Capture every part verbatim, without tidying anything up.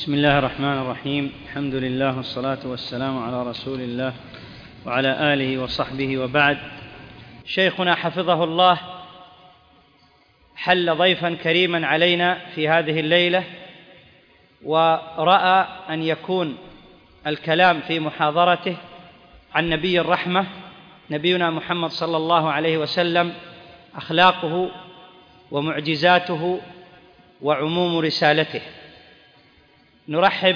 بسم الله الرحمن الرحيم. الحمد لله والصلاة والسلام على رسول الله وعلى آله وصحبه وبعد. شيخنا حفظه الله حل ضيفا كريما علينا في هذه الليلة، ورأى أن يكون الكلام في محاضرته عن نبي الرحمة نبينا محمد صلى الله عليه وسلم، أخلاقه ومعجزاته وعموم رسالته. نرحب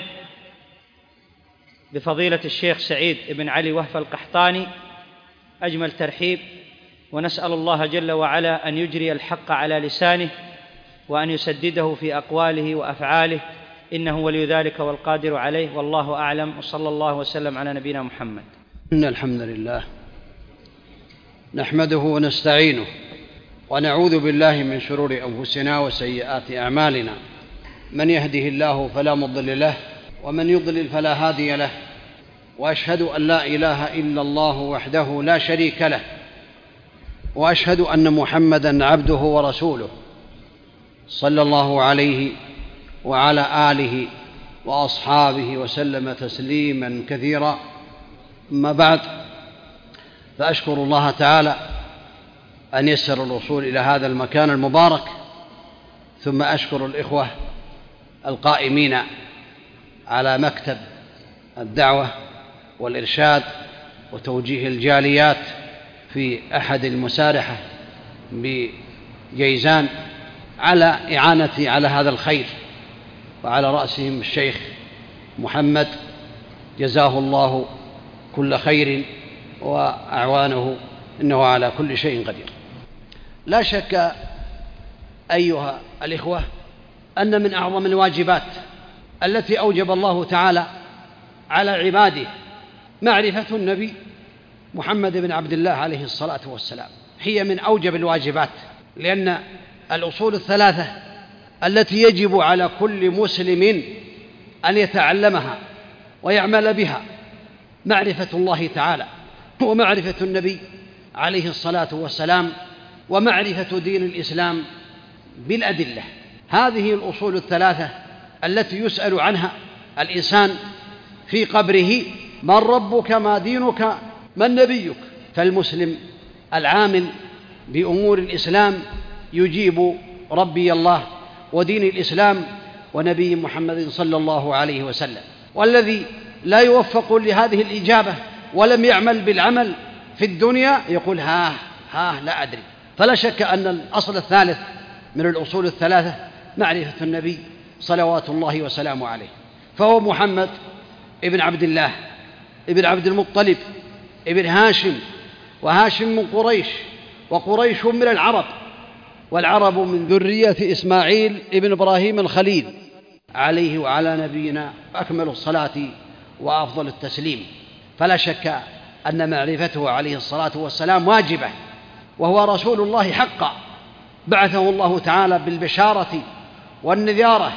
بفضيلة الشيخ سعيد بن علي وهف القحطاني أجمل ترحيب، ونسأل الله جل وعلا أن يجري الحق على لسانه وأن يسدده في أقواله وأفعاله، إنه ولي ذلك والقادر عليه، والله أعلم، وصلى الله وسلم على نبينا محمد. إن الحمد لله نحمده ونستعينه ونعوذ بالله من شرور أنفسنا وسيئات أعمالنا، من يهده الله فلا مضل له ومن يضلل فلا هادي له، وأشهد أن لا إله إلا الله وحده لا شريك له، وأشهد أن محمدًا عبده ورسوله صلى الله عليه وعلى آله وأصحابه وسلم تسليمًا كثيرا. أما بعد، فأشكر الله تعالى أن يسر الوصول إلى هذا المكان المبارك، ثم أشكر الإخوة القائمين على مكتب الدعوة والإرشاد وتوجيه الجاليات في أحد المسارحة بجيزان على إعانتي على هذا الخير، وعلى رأسهم الشيخ محمد جزاه الله كل خير وأعوانه، إنه على كل شيء قدير. لا شك أيها الإخوة أن من أعظم الواجبات التي أوجب الله تعالى على عباده معرفة النبي محمد بن عبد الله عليه الصلاة والسلام، هي من أوجب الواجبات، لأن الأصول الثلاثة التي يجب على كل مسلم أن يتعلمها ويعمل بها معرفة الله تعالى، ومعرفة النبي عليه الصلاة والسلام، ومعرفة دين الإسلام بالأدلة. هذه الأصول الثلاثة التي يسأل عنها الإنسان في قبره: من ربك، ما دينك، من نبيك؟ فالمسلم العامل بأمور الإسلام يجيب: ربي الله، ودين الإسلام، ونبي محمد صلى الله عليه وسلم. والذي لا يوفق لهذه الإجابة ولم يعمل بالعمل في الدنيا يقول: ها ها لا أدري. فلا شك أن الأصل الثالث من الأصول الثلاثة معرفة النبي صلوات الله وسلامه عليه، فهو محمد ابن عبد الله ابن عبد المطلب ابن هاشم، وهاشم من قريش، وقريش من العرب، والعرب من ذرية إسماعيل ابن إبراهيم الخليل، عليه وعلى نبينا أكمل الصلاة وأفضل التسليم. فلا شك أن معرفته عليه الصلاة والسلام واجبة، وهو رسول الله حقا، بعثه الله تعالى بالبشارة والنذارة: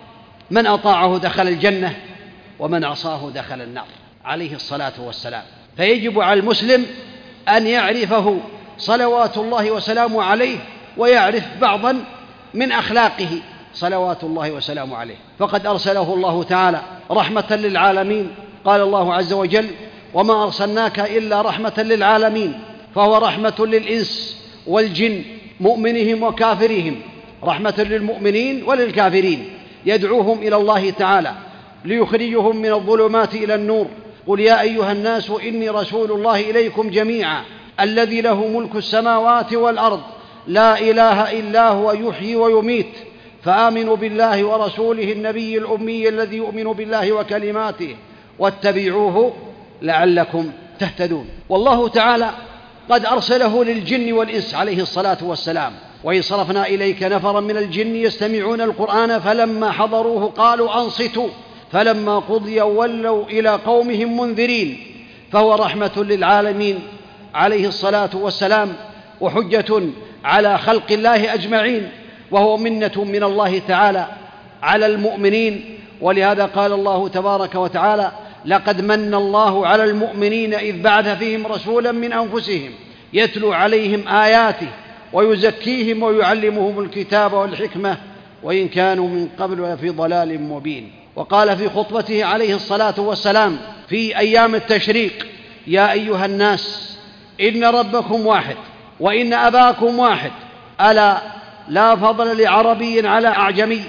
من أطاعه دخل الجنة ومن عصاه دخل النار، عليه الصلاة والسلام. فيجب على المسلم أن يعرفه صلوات الله وسلامه عليه، ويعرف بعضا من أخلاقه صلوات الله وسلامه عليه. فقد أرسله الله تعالى رحمة للعالمين، قال الله عز وجل: وما أرسلناك إلا رحمة للعالمين. فهو رحمة للإنس والجن، مؤمنهم وكافرهم، رحمة للمؤمنين وللكافرين، يدعوهم إلى الله تعالى ليخرجهم من الظلمات إلى النور. قل يا أيها الناس إني رسول الله إليكم جميعا الذي له ملك السماوات والأرض لا إله إلا هو يحيي ويميت، فآمنوا بالله ورسوله النبي الأمي الذي يؤمن بالله وكلماته واتبعوه لعلكم تهتدون. والله تعالى قد أرسله للجن والإنس عليه الصلاة والسلام: وإذ صرفنا إليك نفرا من الجن يستمعون القرآن فلما حضروه قالوا أنصتوا فلما قضي ولوا إلى قومهم منذرين. فهو رحمة للعالمين عليه الصلاة والسلام، وحجة على خلق الله أجمعين، وهو منة من الله تعالى على المؤمنين. ولهذا قال الله تبارك وتعالى: لقد من الله على المؤمنين إذ بعث فيهم رسولا من أنفسهم يتلو عليهم آياته ويزكيهم ويعلمهم الكتاب والحكمة وإن كانوا من قبل لفي ضلال مبين. وقال في خطبته عليه الصلاة والسلام في أيام التشريق: يا أيها الناس، إن ربكم واحد وإن أباكم واحد، ألا لا فضل لعربي على أعجمي،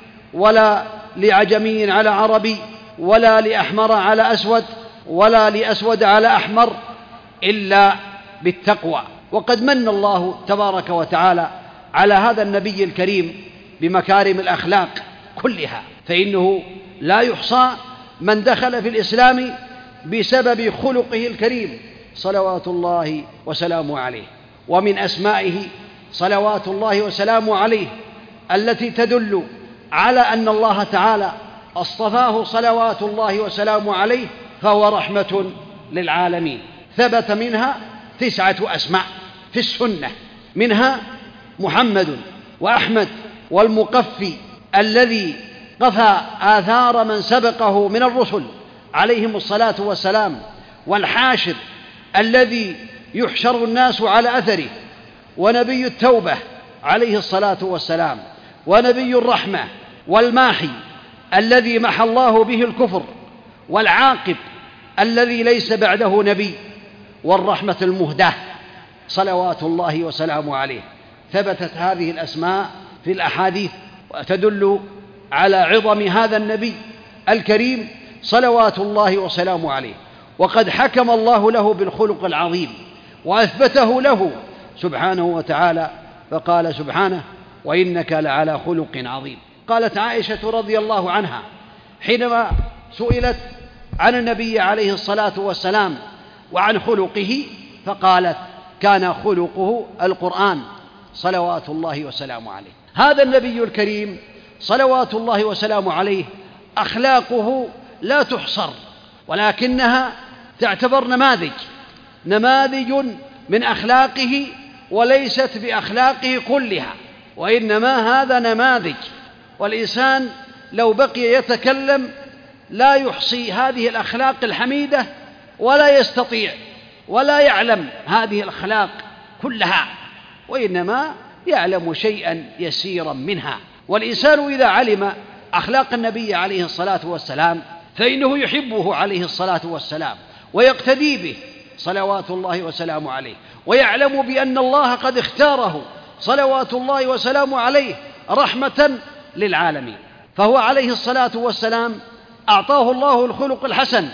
ولا لعجمي على عربي، ولا لأحمر على أسود، ولا لأسود على أحمر، إلا بالتقوى. وقد من الله تبارك وتعالى على هذا النبي الكريم بمكارم الأخلاق كلها، فإنه لا يحصى من دخل في الإسلام بسبب خلقه الكريم صلوات الله وسلامه عليه. ومن أسمائه صلوات الله وسلامه عليه التي تدل على أن الله تعالى اصطفاه صلوات الله وسلامه عليه فهو رحمة للعالمين. ثبت منها تسعة أسماء في السنة، منها محمد وأحمد والمقفي الذي قفى آثار من سبقه من الرسل عليهم الصلاة والسلام، والحاشر الذي يحشر الناس على أثره، ونبي التوبة عليه الصلاة والسلام، ونبي الرحمة، والماحي الذي محى الله به الكفر، والعاقب الذي ليس بعده نبي، والرحمة المهداة صلوات الله وسلامه عليه. ثبتت هذه الأسماء في الأحاديث وتدل على عظم هذا النبي الكريم صلوات الله وسلامه عليه. وقد حكم الله له بالخلق العظيم وأثبته له سبحانه وتعالى، فقال سبحانه: وإنك لعلى خلق عظيم. قالت عائشة رضي الله عنها حينما سئلت عن النبي عليه الصلاة والسلام وعن خلقه، فقالت: كان خلقه القرآن صلوات الله وسلامه عليه. هذا النبي الكريم صلوات الله وسلامه عليه أخلاقه لا تحصر، ولكنها تعتبر نماذج نماذج من أخلاقه، وليست بأخلاقه كلها، وإنما هذا نماذج. والإنسان لو بقي يتكلم لا يحصي هذه الأخلاق الحميدة، ولا يستطيع ولا يعلم هذه الأخلاق كلها، وإنما يعلم شيئا يسيرا منها. والإنسان إذا علم أخلاق النبي عليه الصلاة والسلام فإنه يحبه عليه الصلاة والسلام ويقتدي به صلوات الله وسلامه عليه، ويعلم بأن الله قد اختاره صلوات الله وسلامه عليه رحمة للعالمين. فهو عليه الصلاة والسلام أعطاه الله الخلق الحسن،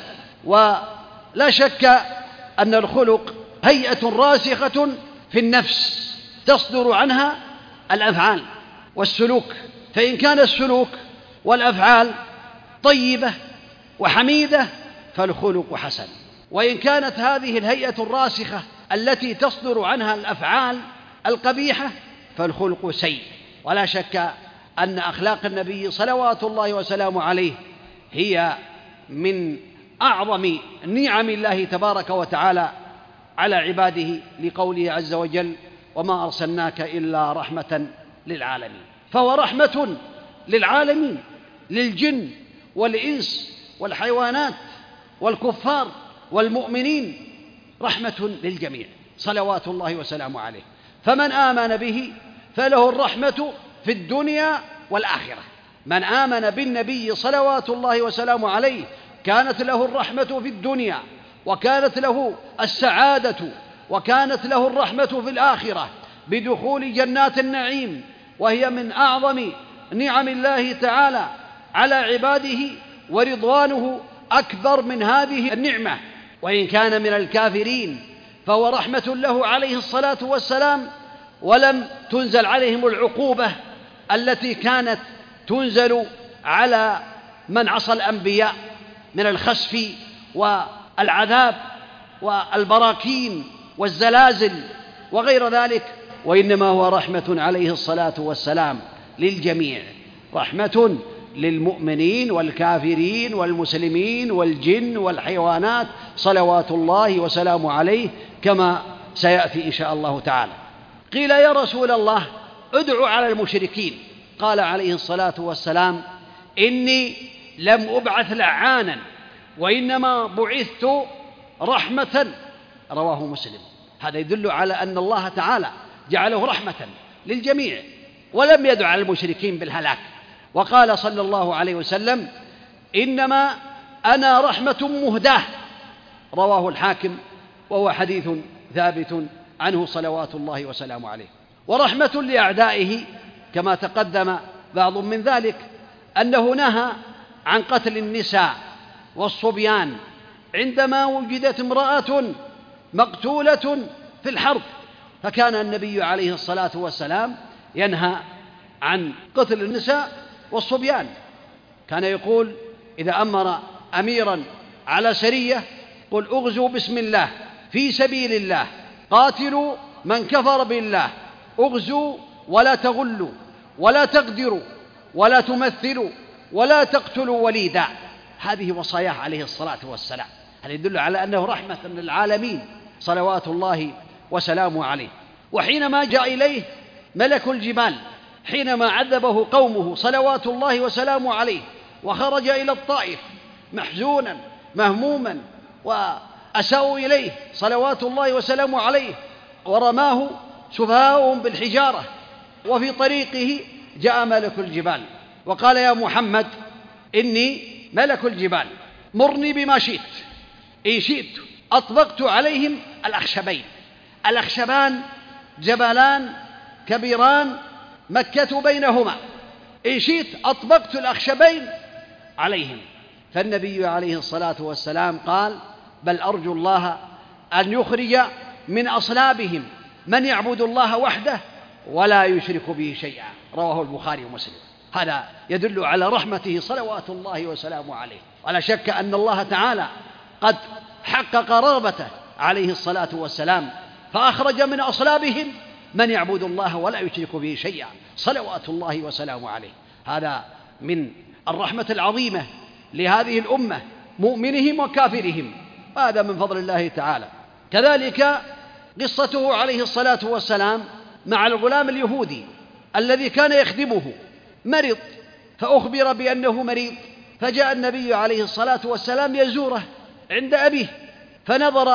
ولا شك أن الخلق هيئة راسخة في النفس تصدر عنها الأفعال والسلوك، فإن كان السلوك والأفعال طيبة وحميدة فالخلق حسن، وإن كانت هذه الهيئة الراسخة التي تصدر عنها الأفعال القبيحة فالخلق سيء. ولا شك أن أخلاق النبي صلوات الله وسلامه عليه هي من أعظم نعم الله تبارك وتعالى على عباده، لقوله عز وجل: وما أرسلناك إلا رحمة للعالمين. فهو رحمة للعالمين، للجن والإنس والحيوانات والكفار والمؤمنين، رحمة للجميع صلوات الله وسلامه عليه. فمن آمن به فله الرحمة في الدنيا والآخرة. من آمن بالنبي صلوات الله وسلامه عليه كانت له الرحمة في الدنيا، وكانت له السعادة، وكانت له الرحمة في الآخرة بدخول جنات النعيم، وهي من أعظم نعم الله تعالى على عباده، ورضوانه أكبر من هذه النعمة. وإن كان من الكافرين فهو رحمة له عليه الصلاة والسلام، ولم تنزل عليهم العقوبة التي كانت تنزل على من عصى الأنبياء من الخسف والعذاب والبراكين والزلازل وغير ذلك، وإنما هو رحمة عليه الصلاة والسلام للجميع، رحمة للمؤمنين والكافرين والمسلمين والجن والحيوانات صلوات الله وسلامه عليه، كما سيأتي إن شاء الله تعالى. قيل: يا رسول الله ادعو على المشركين. قال عليه الصلاة والسلام: إني لم أبعث لعانا، وإنما بعثت رحمة. رواه مسلم. هذا يدل على أن الله تعالى جعله رحمة للجميع، ولم يدع على المشركين بالهلاك. وقال صلى الله عليه وسلم: إنما أنا رحمة مهداة، رواه الحاكم، وهو حديث ثابت عنه صلوات الله وسلامه عليه. ورحمة لأعدائه كما تقدم بعض من ذلك، أنه نهى عن قتل النساء والصبيان عندما وجدت امرأة مقتولة في الحرب، فكان النبي عليه الصلاة والسلام ينهى عن قتل النساء والصبيان. كان يقول إذا أمر أميرا على سرية: قل اغزوا بسم الله في سبيل الله، قاتلوا من كفر بالله، اغزوا ولا تغلوا ولا تغدروا ولا تمثلوا ولا تقتلوا وليدا. هذه وصاياه عليه الصلاة والسلام. هذا يدل على أنه رحمة للعالمين صلوات الله وسلامه عليه. وحينما جاء إليه ملك الجبال حينما عذبه قومه صلوات الله وسلامه عليه، وخرج إلى الطائف محزونا مهموما، وأساءوا إليه صلوات الله وسلامه عليه، ورماه سفهاؤهم بالحجارة، وفي طريقه جاء ملك الجبال وقال: يا محمد إني ملك الجبال، مرني بما شئت، إن شئت أطبقت عليهم الأخشبين. الأخشبان جبلان كبيران مكة بينهما، إن شئت أطبقت الأخشبين عليهم. فالنبي عليه الصلاة والسلام قال: بل أرجو الله أن يخرج من أصلابهم من يعبد الله وحده ولا يشرك به شيئا، رواه البخاري ومسلم. هذا يدل على رحمته صلوات الله وسلامه عليه. ولا شك أن الله تعالى قد حقق رغبته عليه الصلاة والسلام، فأخرج من أصلابهم من يعبد الله ولا يشرك به شيئا صلوات الله وسلامه عليه. هذا من الرحمة العظيمة لهذه الأمة، مؤمنهم وكافرهم، هذا من فضل الله تعالى. كذلك قصته عليه الصلاة والسلام مع الغلام اليهودي الذي كان يخدمه، مرض فأخبر بأنه مريض، فجاء النبي عليه الصلاة والسلام يزوره عند أبيه، فنظر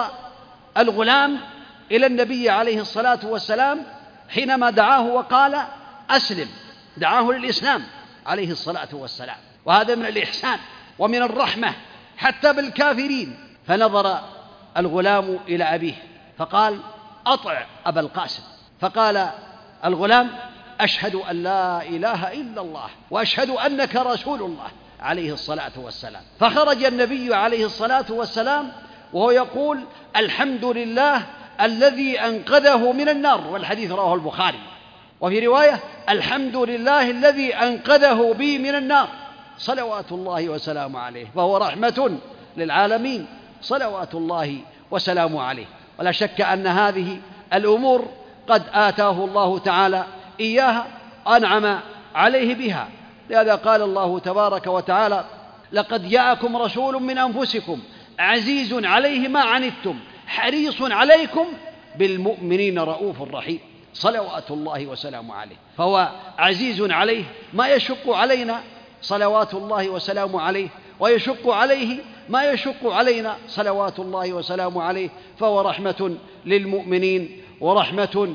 الغلام إلى النبي عليه الصلاة والسلام حينما دعاه وقال: أسلم، دعاه للإسلام عليه الصلاة والسلام. وهذا من الإحسان ومن الرحمة حتى بالكافرين. فنظر الغلام إلى أبيه فقال: أطع أبا القاسم. فقال الغلام: أشهد أن لا إله إلا الله وأشهد أنك رسول الله عليه الصلاة والسلام. فخرج النبي عليه الصلاة والسلام وهو يقول: الحمد لله الذي أنقذه من النار، والحديث رواه البخاري. وفي رواية: الحمد لله الذي أنقذه بي من النار صلوات الله وسلامه عليه. فهو رحمة للعالمين صلوات الله وسلامه عليه. ولا شك أن هذه الأمور قد آتاه الله تعالى إياها، أنعم عليه بها. لهذا قال الله تبارك وتعالى: لقد جاءكم رسول من أنفسكم عزيز عليه ما عنتم حريص عليكم بالمؤمنين رؤوف رحيم صلوات الله وسلامه عليه. فهو عزيز عليه ما يشق علينا صلوات الله وسلامه عليه، ويشق عليه ما يشق علينا صلوات الله وسلامه عليه. فهو رحمة للمؤمنين ورحمة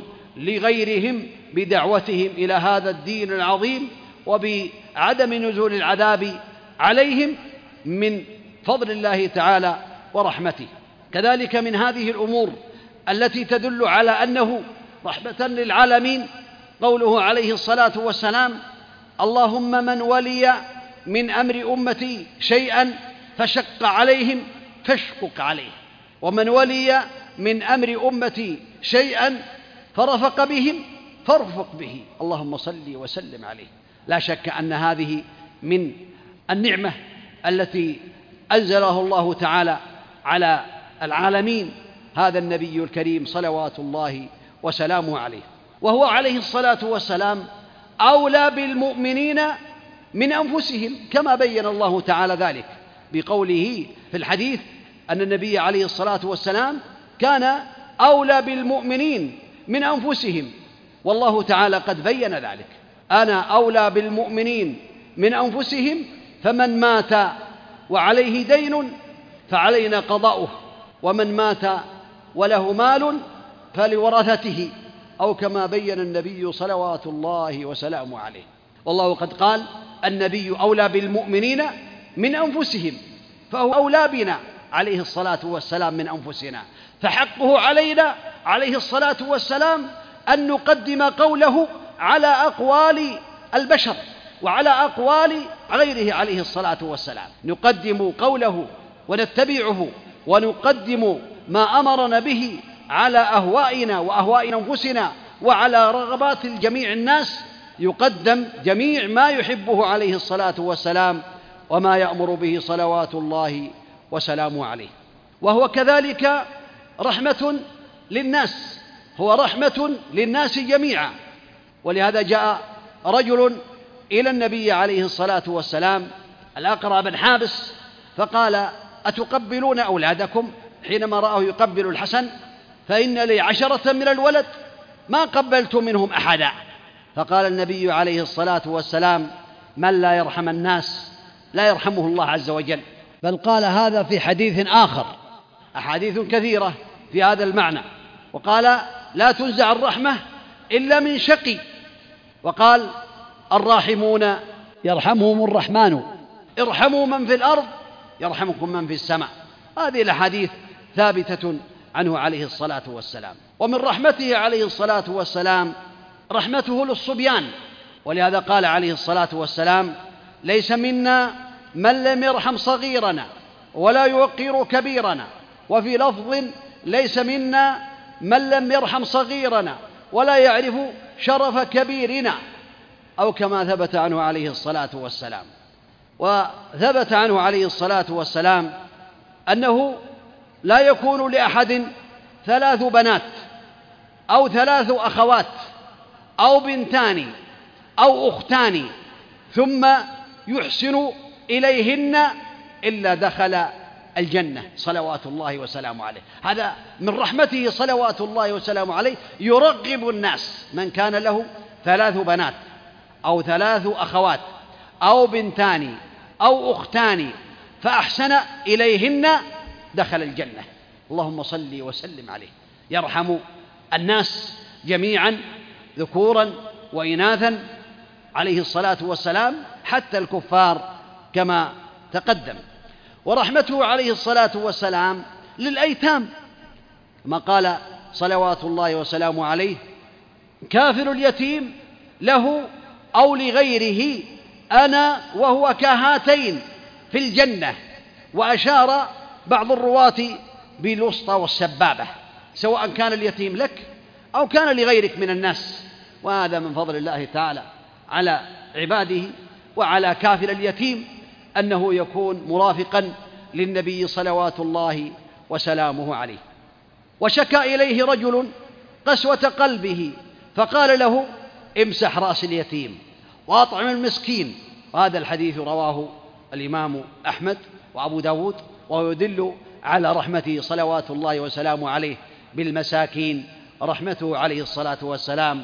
لغيرهم بدعوتهم إلى هذا الدين العظيم، وبعدم نزول العذاب عليهم من فضل الله تعالى ورحمته. كذلك من هذه الأمور التي تدل على أنه رحمة للعالمين قوله عليه الصلاة والسلام: اللهم من ولي من أمر أمتي شيئا فشق عليهم فاشقق عليه، ومن ولي من أمر أمتي شيئا فرفق بهم فارفق به، اللهم صل وسلم عليه. لا شك أن هذه من النعمة التي أنزله الله تعالى على العالمين هذا النبي الكريم صلوات الله وسلامه عليه. وهو عليه الصلاة والسلام أولى بالمؤمنين من أنفسهم، كما بين الله تعالى ذلك بقوله في الحديث أن النبي عليه الصلاة والسلام كان أولى بالمؤمنين من أنفسهم، والله تعالى قد بين ذلك: أنا أولى بالمؤمنين من أنفسهم، فمن مات وعليه دين فعلينا قضاؤه، ومن مات وله مال فلورثته، أو كما بين النبي صلوات الله وسلامه عليه. والله قد قال: النبي أولى بالمؤمنين من أنفسهم، فهو أولى بنا عليه الصلاة والسلام من أنفسنا، فحقه علينا عليه الصلاة والسلام أن نقدم قوله على أقوال البشر وعلى أقوال غيره عليه الصلاة والسلام، نقدم قوله ونتبعه ونقدم ما أمرنا به على أهوائنا وأهواء أنفسنا وعلى رغبات جميع الناس، يقدم جميع ما يحبه عليه الصلاة والسلام وما يأمر به صلوات الله وسلامه عليه. وهو كذلك رحمة للناس، هو رحمة للناس جميعا. ولهذا جاء رجل إلى النبي عليه الصلاة والسلام الأقرع بن حابس فقال: أتقبلون أولادكم؟ حينما رأه يقبل الحسن: فإن لي عشرة من الولد ما قبلت منهم أحدا. فقال النبي عليه الصلاة والسلام: من لا يرحم الناس لا يرحمه الله عز وجل. بل قال هذا في حديث آخر، أحاديث كثيرة في هذا المعنى، وقال: لا تنزع الرحمة إلا من شقي. وقال: الراحمون يرحمهم الرحمن، ارحموا من في الأرض يرحمكم من في السماء. هذه الأحاديث ثابتة عنه عليه الصلاة والسلام. ومن رحمته عليه الصلاة والسلام رحمته للصبيان، ولهذا قال عليه الصلاة والسلام: ليس منا من لم يرحم صغيرنا ولا يوقر كبيرنا. وفي لفظ: ليس منا من لم يرحم صغيرنا ولا يعرف شرف كبيرنا، أو كما ثبت عنه عليه الصلاة والسلام. وثبت عنه عليه الصلاة والسلام أنه لا يكون لأحد ثلاث بنات أو ثلاث أخوات أو بنتان أو أختان ثم يحسن إليهن إلا دخل الجنة صلوات الله وسلامه عليه. هذا من رحمته صلوات الله وسلامه عليه، يرغب الناس من كان له ثلاث بنات أو ثلاث أخوات أو بنتان أو أختان فأحسن إليهن دخل الجنة. اللهم صل وسلم عليه، يرحم الناس جميعا ذكورا وإناثا عليه الصلاة والسلام، حتى الكفار كما تقدم. ورحمته عليه الصلاة والسلام للأيتام، ما قال صلوات الله وسلامه عليه: كافل اليتيم له أو لغيره أنا وهو كهاتين في الجنة. وأشار بعض الرواة بالوسطى والسبابة، سواء كان اليتيم لك أو كان لغيرك من الناس. وهذا من فضل الله تعالى على عباده وعلى كافل اليتيم أنه يكون مرافقا للنبي صلوات الله وسلامه عليه. وشكى إليه رجل قسوة قلبه فقال له: امسح رأس اليتيم وأطعم المسكين. وهذا الحديث رواه الإمام أحمد وأبو داود، وهو يدل على رحمته صلوات الله وسلامه عليه بالمساكين، رحمته عليه الصلاة والسلام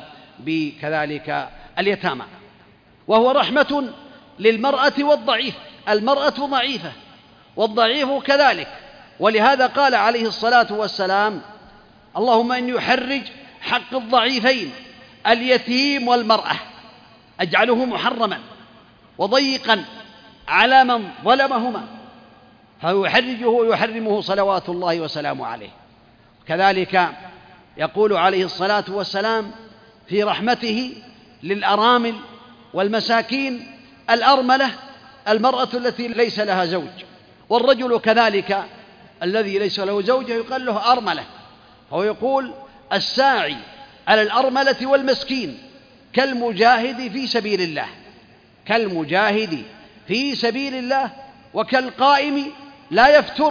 بكذلك اليتامى. وهو رحمة للمرأة والضعيف، المرأة ضعيفة والضعيف كذلك. ولهذا قال عليه الصلاة والسلام: اللهم إني يحرج حق الضعيفين اليتيم والمرأة، أجعله محرما وضيقا على من ظلمهما، فيحرجه ويحرمه صلوات الله وسلامه عليه. كذلك يقول عليه الصلاة والسلام في رحمته للأرامل والمساكين: الأرملة المرأة التي ليس لها زوج، والرجل كذلك الذي ليس له زوجة يقال له أرملة. هو يقول: الساعي على الأرملة والمسكين كالمجاهد في سبيل الله، كالمجاهد في سبيل الله، وكالقائم لا يفتر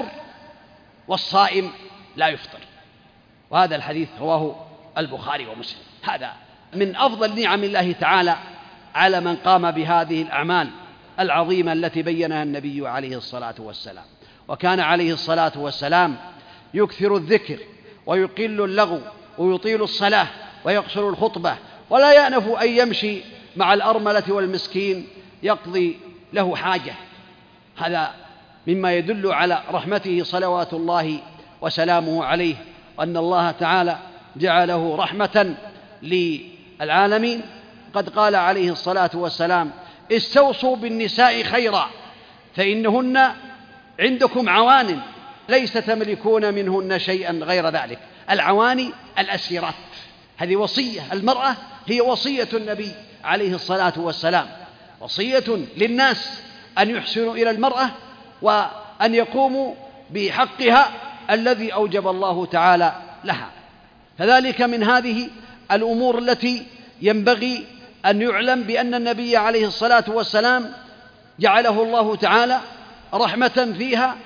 والصائم لا يفطر. وهذا الحديث رواه البخاري ومسلم. هذا من أفضل نعم الله تعالى على من قام بهذه الأعمال العظيمة التي بينها النبي عليه الصلاة والسلام. وكان عليه الصلاة والسلام يكثر الذكر ويقل اللغو ويطيل الصلاة ويقصر الخطبة، ولا يأنف أن يمشي مع الأرملة والمسكين يقضي له حاجة. هذا مما يدل على رحمته صلوات الله وسلامه عليه، وأن الله تعالى جعله رحمة للعالمين. قد قال عليه الصلاة والسلام: استوصوا بالنساء خيرا فإنهن عندكم عوان ليس تملكون منهن شيئا غير ذلك. العواني الأسيرات، هذه وصية المرأة، هي وصية النبي عليه الصلاة والسلام، وصية للناس أن يحسنوا إلى المرأة وأن يقوموا بحقها الذي أوجب الله تعالى لها. كذلك من هذه الأمور التي ينبغي أن يعلم بأن النبي عليه الصلاة والسلام جعله الله تعالى رحمة فيها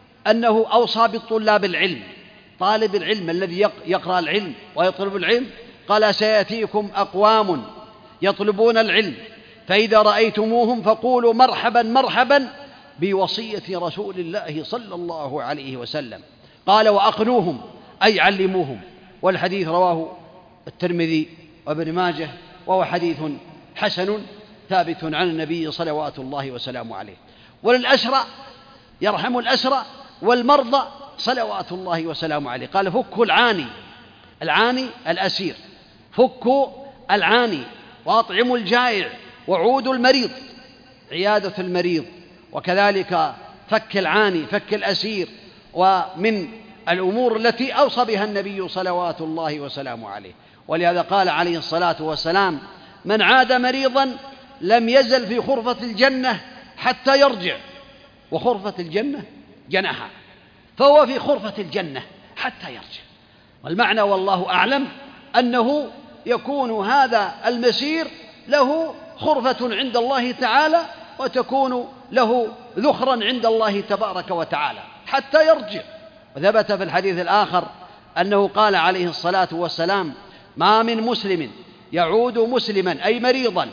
أنه أوصى بالطلاب العلم. طالب العلم الذي يقرأ العلم ويطلب العلم قال: سيأتيكم أقوام يطلبون العلم فإذا رأيتموهم فقولوا مرحبا مرحبا بوصية رسول الله صلى الله عليه وسلم. قال: وأقنوهم أي علموهم. والحديث رواه الترمذي وابن ماجه، وهو حديث حسن ثابت عن النبي صلوات الله وسلامه عليه. وللأسرى يرحم الأسرى والمرضى صلوات الله وسلامه عليه. قال: فكوا العاني، العاني الأسير، فكوا العاني وأطعموا الجائع وعودوا المريض، عيادة المريض، وكذلك فك العاني، فك الأسير. ومن الأمور التي أوصى بها النبي صلوات الله وسلامه عليه. ولهذا قال عليه الصلاة والسلام: من عاد مريضا لم يزل في خرفة الجنة حتى يرجع. وخرفة الجنة جناحها، فهو في خرفة الجنة حتى يرجع. والمعنى والله أعلم أنه يكون هذا المسير له خرفة عند الله تعالى، وتكون له ذخرا عند الله تبارك وتعالى حتى يرجع. وثبت في الحديث الآخر أنه قال عليه الصلاة والسلام: ما من مسلم يعود مسلما أي مريضا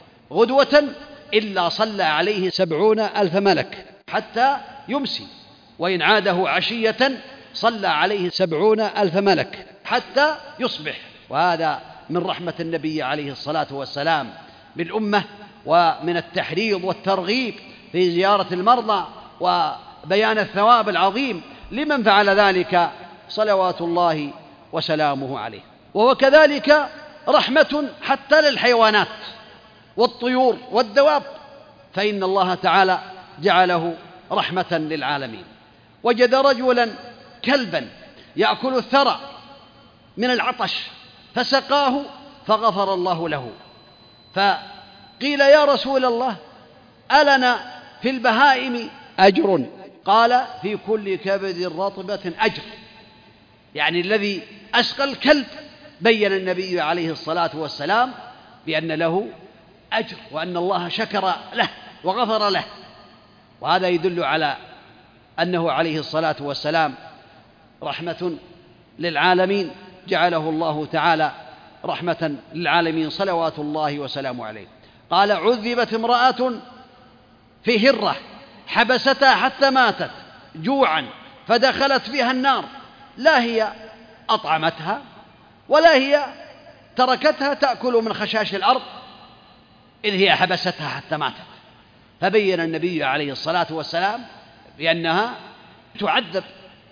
غدوة إلا صلى عليه سبعون ألف ملك حتى يمسي، وإن عاده عشية صلى عليه سبعون ألف ملك حتى يصبح. وهذا من رحمة النبي عليه الصلاة والسلام بالأمة، ومن التحريض والترغيب في زيارة المرضى وبيان الثواب العظيم لمن فعل ذلك صلوات الله وسلامه عليه. وهو كذلك رحمة حتى للحيوانات والطيور والدواب، فإن الله تعالى جعله رحمة للعالمين. وجد رجلا كلبا يأكل الثرى من العطش فسقاه فغفر الله له. فقيل: يا رسول الله، ألنا في البهائم أجر؟ قال: في كل كبد رطبة أجر. يعني الذي أسقى الكلب بين النبي عليه الصلاة والسلام بأن له أجر، وأن الله شكر له وغفر له. وهذا يدل على أنه عليه الصلاة والسلام رحمة للعالمين، جعله الله تعالى رحمة للعالمين صلوات الله وسلامه عليه. قال: عذبت امرأة في هرة حبستها حتى ماتت جوعا فدخلت بها النار، لا هي أطعمتها ولا هي تركتها تأكل من خشاش الأرض، إذ هي حبستها حتى ماتت. فبين النبي عليه الصلاة والسلام بأنها تعذب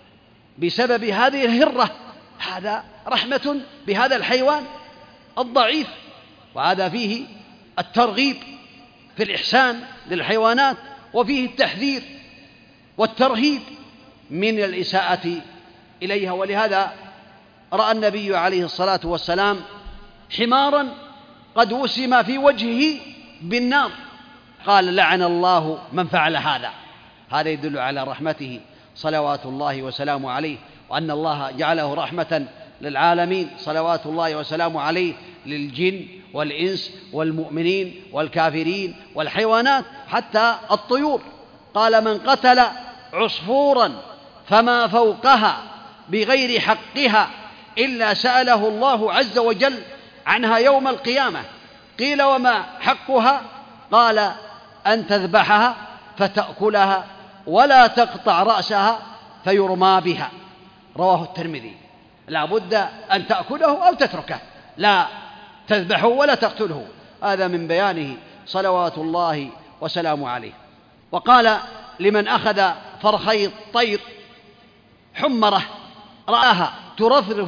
بسبب هذه الهرة. هذا رحمة بهذا الحيوان الضعيف، وهذا فيه الترغيب في الإحسان للحيوانات، وفيه التحذير والترهيب من الإساءة إليها. ولهذا رأى النبي عليه الصلاة والسلام حمارا قد وسم في وجهه بالنار، قال: لعن الله من فعل هذا. هذا يدل على رحمته صلوات الله وسلامه عليه، وأن الله جعله رحمة للعالمين صلوات الله وسلامه عليه، للجن والإنس والمؤمنين والكافرين والحيوانات حتى الطيور. قال: من قتل عصفورا فما فوقها بغير حقها إلا سأله الله عز وجل عنها يوم القيامة. قيل: وما حقها؟ قال: أن تذبحها فتأكلها ولا تقطع رأسها فيرمى بها. رواه الترمذي. لا بد أن تأكله أو تتركه، لا تذبحه ولا تقتله. هذا من بيانه صلوات الله وسلامه عليه. وقال: لمن أخذ فرخي الطير حمرة رآها ترفرف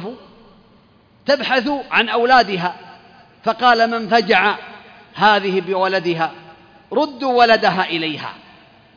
تبحث عن أولادها، فقال: من فجع هذه بولدها ردوا ولدها إليها.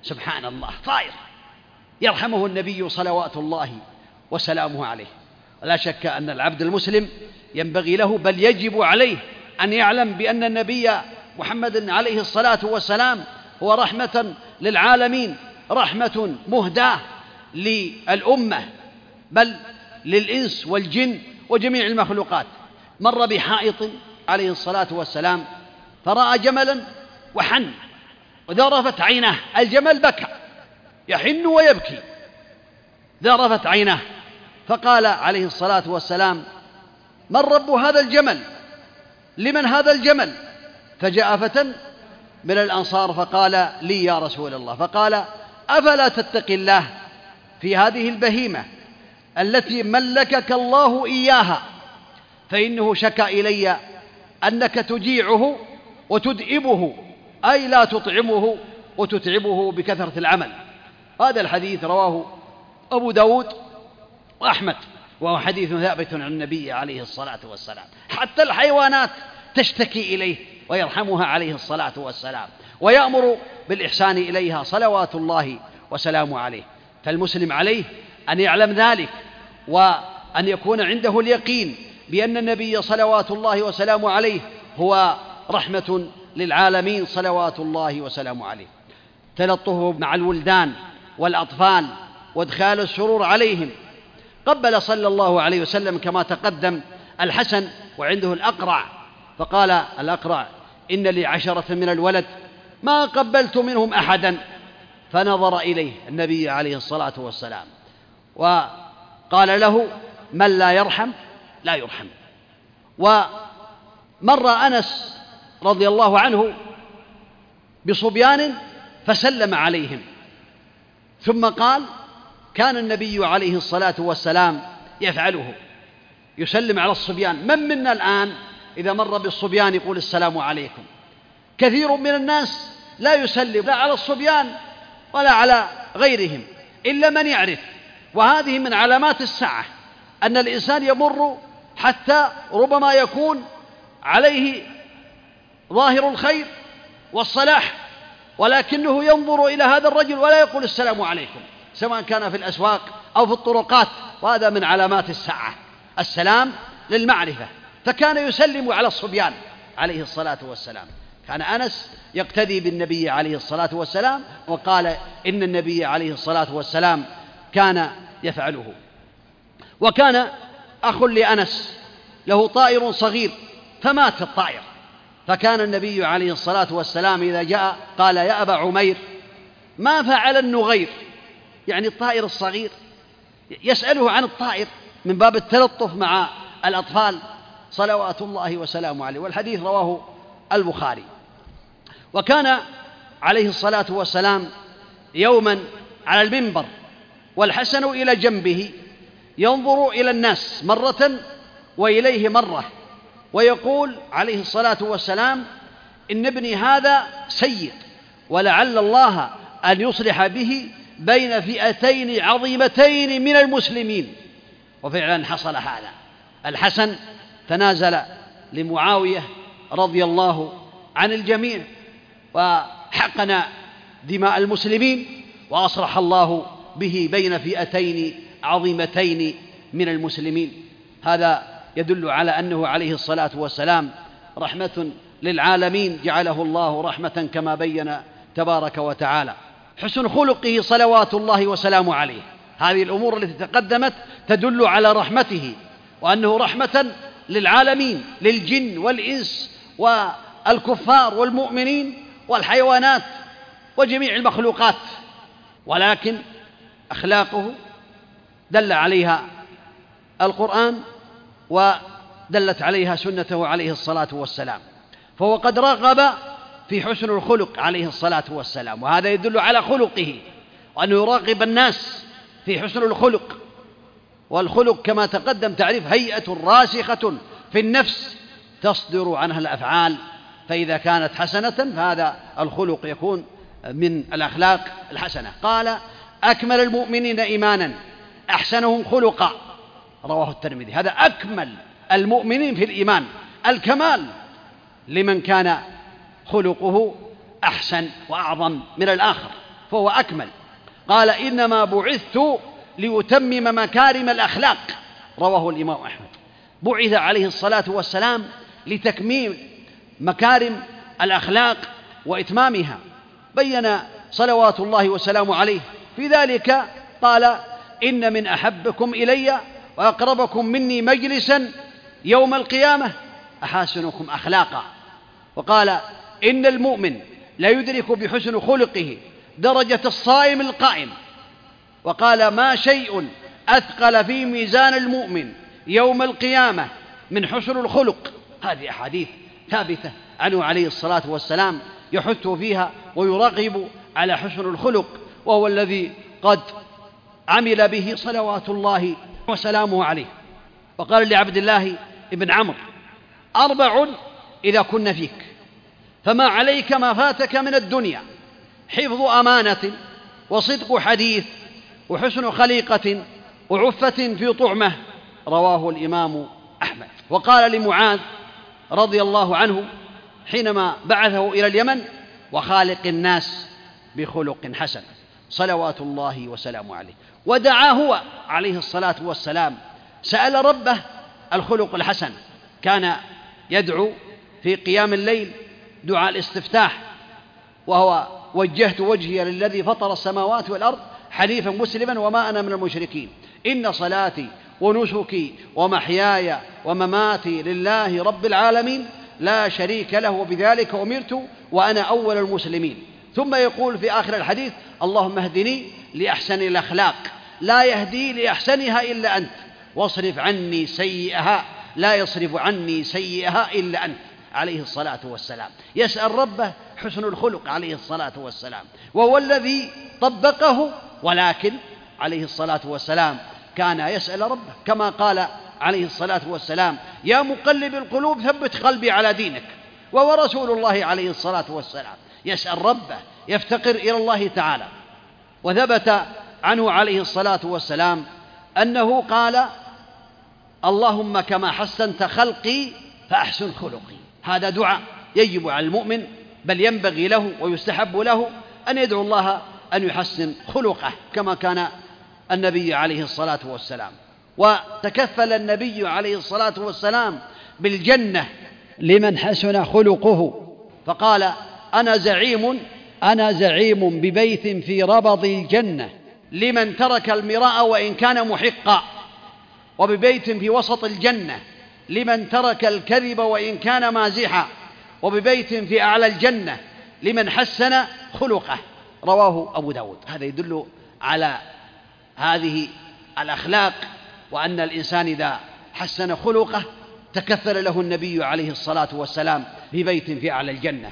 سبحان الله، طائر يرحمه النبي صلوات الله وسلامه عليه. لا شك أن العبد المسلم ينبغي له بل يجب عليه أن يعلم بأن النبي محمد عليه الصلاة والسلام هو رحمة للعالمين، رحمة مهداة للأمة بل للإنس والجن وجميع المخلوقات. مر بحائط عليه الصلاة والسلام فرأى جملا وحن وذرفت عيناه، الجمل بكى يحن ويبكي، ذرفت عيناه، فقال عليه الصلاة والسلام: من رب هذا الجمل؟ لمن هذا الجمل؟ فجاء فتى من الأنصار فقال: لي يا رسول الله. فقال: أفلا تتقي الله في هذه البهيمة التي ملكك الله إياها، فإنه شكا إلي أنك تجيعه وتدئبه، أي لا تطعمه وتتعبه بكثرة العمل. هذا الحديث رواه أبو داود وأحمد، وهو حديث ثابت عن النبي عليه الصلاة والسلام. حتى الحيوانات تشتكي إليه ويرحمها عليه الصلاة والسلام، ويأمر بالإحسان إليها صلوات الله وسلامه عليه. فالمسلم عليه أن يعلم ذلك، وأن يكون عنده اليقين بأن النبي صلوات الله وسلامه عليه هو رحمة للعالمين صلوات الله وسلامه عليه. تلطفه مع الولدان والأطفال وادخال السرور عليهم. قبل صلى الله عليه وسلم كما تقدم الحسن وعنده الأقرع، فقال الأقرع: إن لي عشرة من الولد ما قبلت منهم أحدا. فنظر إليه النبي عليه الصلاة والسلام وقال له: من لا يرحم لا يرحم. ومر أنس رضي الله عنه بصبيان فسلم عليهم، ثم قال: كان النبي عليه الصلاة والسلام يفعله، يسلم على الصبيان. من منا الآن إذا مر بالصبيان يقول السلام عليكم؟ كثير من الناس لا يسلم لا على الصبيان ولا على غيرهم إلا من يعرف. وهذه من علامات الساعة، أن الإنسان يمر حتى ربما يكون عليه ظاهر الخير والصلاح، ولكنه ينظر إلى هذا الرجل ولا يقول السلام عليكم، سواء كان في الأسواق أو في الطرقات. وهذا من علامات الساعة، السلام للمعرفة. فكان يسلم على الصبيان عليه الصلاة والسلام. كان أنس يقتدي بالنبي عليه الصلاة والسلام، وقال إن النبي عليه الصلاة والسلام كان يفعله. وكان أخ لأنس له طائر صغير فمات الطائر، فكان النبي عليه الصلاة والسلام إذا جاء قال: يا أبا عمير ما فعل النغير؟ يعني الطائر الصغير، يسأله عن الطائر من باب التلطف مع الأطفال صلوات الله وسلامه عليه. والحديث رواه البخاري. وكان عليه الصلاة والسلام يوما على المنبر والحسن إلى جنبه ينظر إلى الناس مرة وإليه مرة، ويقول عليه الصلاة والسلام: إن ابني هذا سيء، ولعل الله أن يصلح به بين فئتين عظيمتين من المسلمين. وفعلا حصل هذا. الحسن تنازل لمعاوية رضي الله عن الجميع وحقن دماء المسلمين، وأصلح الله به بين فئتين عظيمتين من المسلمين. هذا يدل على أنه عليه الصلاة والسلام رحمة للعالمين، جعله الله رحمة كما بين تبارك وتعالى. حسن خلقه صلوات الله وسلامه عليه. هذه الأمور التي تقدمت تدل على رحمته، وأنه رحمة للعالمين، للجن والإنس والكفار والمؤمنين والحيوانات وجميع المخلوقات. ولكن أخلاقه دل عليها القرآن ودلت عليها سنته عليه الصلاة والسلام، فهو قد رغب في حسن الخلق عليه الصلاة والسلام، وهذا يدل على خلقه، وأنه يراقب الناس في حسن الخلق. والخلق كما تقدم تعريف هيئة راسخة في النفس تصدر عنها الأفعال، فإذا كانت حسنة فهذا الخلق يكون من الأخلاق الحسنة. قال: أكمل المؤمنين إيمانا أحسنهم خلقا، رواه الترمذي. هذا أكمل المؤمنين في الإيمان، الكمال لمن كان خلقه أحسن وأعظم من الآخر. فهو أكمل. قال إنما بعثت لأتمم مكارم الأخلاق، رواه الإمام أحمد. بعث عليه الصلاة والسلام لتكميم مكارم الأخلاق وإتمامها. بين صلوات الله وسلامه عليه في ذلك قال إن من أحبكم إلي وأقربكم مني مجلسا يوم القيامة أحاسنكم أخلاقا. وقال إن المؤمن لا يدرك بحسن خلقه درجة الصائم القائم. وقال ما شيء أثقل في ميزان المؤمن يوم القيامة من حسن الخلق. هذه أحاديث ثابتة عنه عليه الصلاة والسلام يحث فيها ويرغب على حسن الخلق، وهو الذي قد عمل به صلوات الله وسلامه عليه. وقال لعبد الله بن عمرو أربع إذا كن فيك فما عليك ما فاتك من الدنيا: حفظ أمانة، وصدق حديث، وحسن خليقة، وعفة في طعمة. رواه الإمام أحمد. وقال لمعاذ رضي الله عنه حينما بعثه إلى اليمن: وخالق الناس بخلق حسن، صلوات الله وسلامه عليه. ودعا هو عليه الصلاة والسلام، سأل ربه الخلق الحسن. كان يدعو في قيام الليل دعاء الاستفتاح، وهو وجهت وجهي للذي فطر السماوات والأرض حنيفا مسلما وما أنا من المشركين، إن صلاتي ونسكي ومحياي ومماتي لله رب العالمين لا شريك له وبذلك أمرت وأنا أول المسلمين. ثم يقول في آخر الحديث: اللهم اهدني لأحسن الأخلاق لا يهدي لأحسنها إلا أنت، واصرف عني سيئها لا يصرف عني سيئها إلا أنت، عليه الصلاة والسلام. يسأل ربه حسن الخلق عليه الصلاة والسلام، وهو الذي طبقه، ولكن عليه الصلاة والسلام كان يسأل ربه كما قال عليه الصلاة والسلام: يا مقلب القلوب ثبت قلبي على دينك. وهو رسول الله عليه الصلاة والسلام يسأل ربه، يفتقر إلى الله تعالى. وثبت عنه عليه الصلاة والسلام أنه قال: اللهم كما حسنت خلقي فأحسن خلقي. هذا دعاء يجب على المؤمن، بل ينبغي له ويستحب له أن يدعو الله أن يحسن خلقه كما كان النبي عليه الصلاة والسلام. وتكفل النبي عليه الصلاة والسلام بالجنة لمن حسن خلقه، فقال: أنا زعيم أنا زعيم ببيت في ربض الجنة لمن ترك المراء وإن كان محقا، وببيت في وسط الجنة لمن ترك الكذب وإن كان مازحا، وببيت في أعلى الجنة لمن حسن خلقه. رواه أبو داود. هذا يدل على هذه الأخلاق، وأن الإنسان إذا حسن خلقه تكفل له النبي عليه الصلاة والسلام ببيت في أعلى الجنة.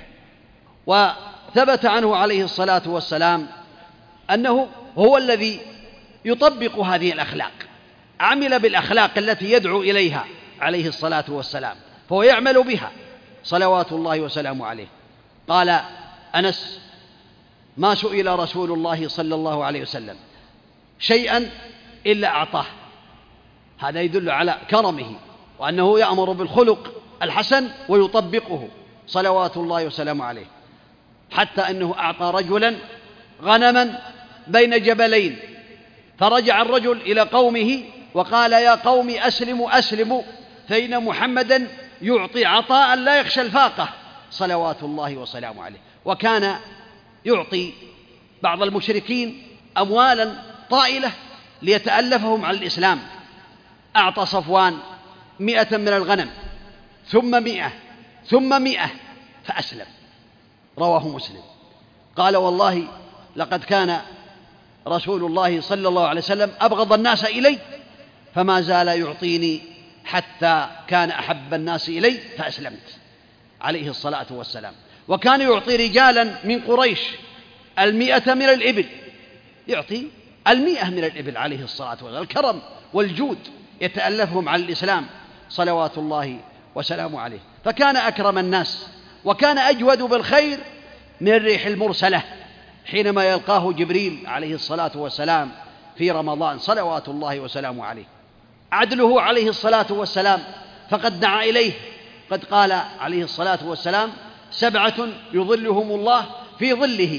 وثبت عنه عليه الصلاة والسلام أنه هو الذي يطبق هذه الأخلاق، عمل بالأخلاق التي يدعو إليها عليه الصلاة والسلام، فهو يعمل بها صلوات الله وسلامه عليه. قال أنس: ما سئل رسول الله صلى الله عليه وسلم شيئا إلا أعطاه. هذا يدل على كرمه، وأنه يأمر بالخلق الحسن ويطبقه صلوات الله وسلامه عليه، حتى أنه أعطى رجلا غنما بين جبلين، فرجع الرجل إلى قومه وقال: يا قوم أسلموا أسلموا، فإن محمدا يعطي عطاء لا يخشى الفاقة، صلوات الله وسلامه عليه. وكان يعطي بعض المشركين أموالا طائلة ليتألفهم على الإسلام. أعطى صفوان مئة من الغنم، ثم مئة، ثم مئة، فأسلم. رواه مسلم. قال: والله لقد كان رسول الله صلى الله عليه وسلم أبغض الناس إلي، فما زال يعطيني حتى كان أحب الناس إلي فأسلمت، عليه الصلاة والسلام. وكان يعطي رجالا من قريش المئة من الإبل، يعطي المئة من الإبل عليه الصلاة والسلام، الكرم والجود يتألفهم على الإسلام صلوات الله وسلامه عليه. فكان أكرم الناس، وكان أجود بالخير من الريح المرسلة حينما يلقاه جبريل عليه الصلاة والسلام في رمضان صلوات الله وسلامه عليه. عدله عليه الصلاة والسلام فقد دعا إليه، قد قال عليه الصلاة والسلام: سبعة يظلهم الله في ظله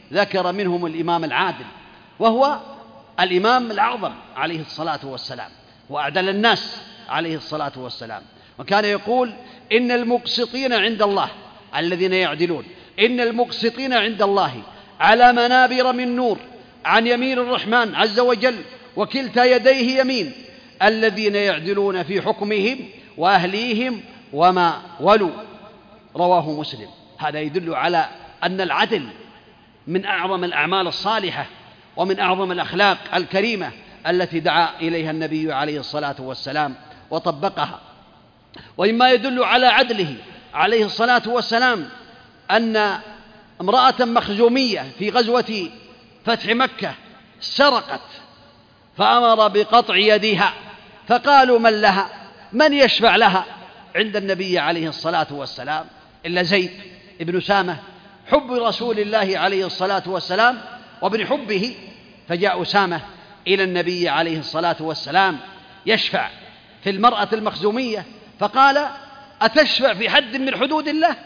ذكر منهم الإمام العادل، وهو الإمام الأعظم عليه الصلاة والسلام، وأعدل الناس عليه الصلاة والسلام. وكان يقول: إن المقسطين عند الله، الذين يعدلون، إن المقسطين عند الله على منابر من نور عن يمين الرحمن عز وجل، وكلتا يديه يمين، الذين يعدلون في حكمهم وأهليهم وما ولوا. رواه مسلم. هذا يدل على أن العدل من أعظم الأعمال الصالحة ومن أعظم الأخلاق الكريمة التي دعا إليها النبي عليه الصلاة والسلام وطبقها. ومما يدل على عدله عليه الصلاة والسلام أن امرأة مخزومية في غزوة فتح مكة سرقت، فأمر بقطع يدها، فقالوا: من لها؟ من يشفع لها عند النبي عليه الصلاة والسلام إلا زيد بن أسامة، حب رسول الله عليه الصلاة والسلام وابن حبه. فجاء أسامة إلى النبي عليه الصلاة والسلام يشفع في المرأة المخزومية، فقال: أتشفع في حد من حدود الله؟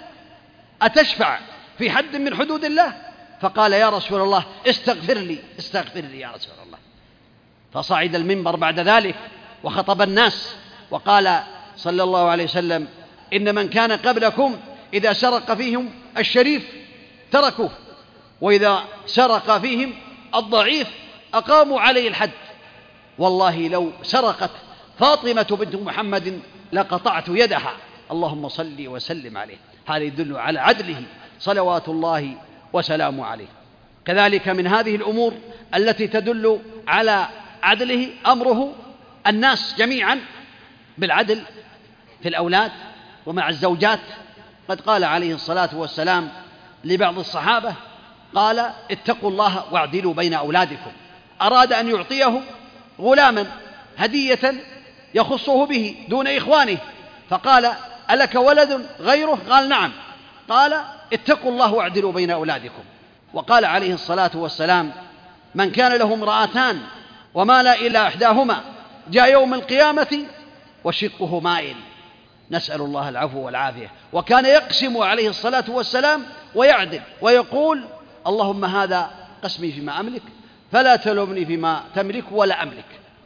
أتشفع في حد من حدود الله؟ فقال: يا رسول الله استغفر لي استغفر لي يا رسول الله. فصعد المنبر بعد ذلك وخطب الناس وقال صلى الله عليه وسلم: إن من كان قبلكم إذا سرق فيهم الشريف تركوه، وإذا سرق فيهم الضعيف أقاموا عليه الحد، والله لو سرقت فاطمة بنت محمد لقطعت يدها، اللهم صل وسلم عليه. هذا يدل على عدله صلوات الله وسلامه عليه. كذلك من هذه الأمور التي تدل على عدله أمره الناس جميعا بالعدل في الأولاد ومع الزوجات. قد قال عليه الصلاة والسلام لبعض الصحابة، قال: اتقوا الله واعدلوا بين أولادكم. أراد أن يعطيه غلاما هدية يخصه به دون إخوانه، فقال: ألك ولد غيره؟ قال: نعم. قال: اتقوا الله واعدلوا بين أولادكم. وقال عليه الصلاة والسلام: من كان له امرأتان ومال إلى إحداهما جاء يوم القيامة وشقه مائل. نسأل الله العفو والعافية. وكان يقسم عليه الصلاة والسلام ويعدل ويقول: اللهم هذا قسمي فيما أملك فلا تلومني فيما تملك ولا أملك.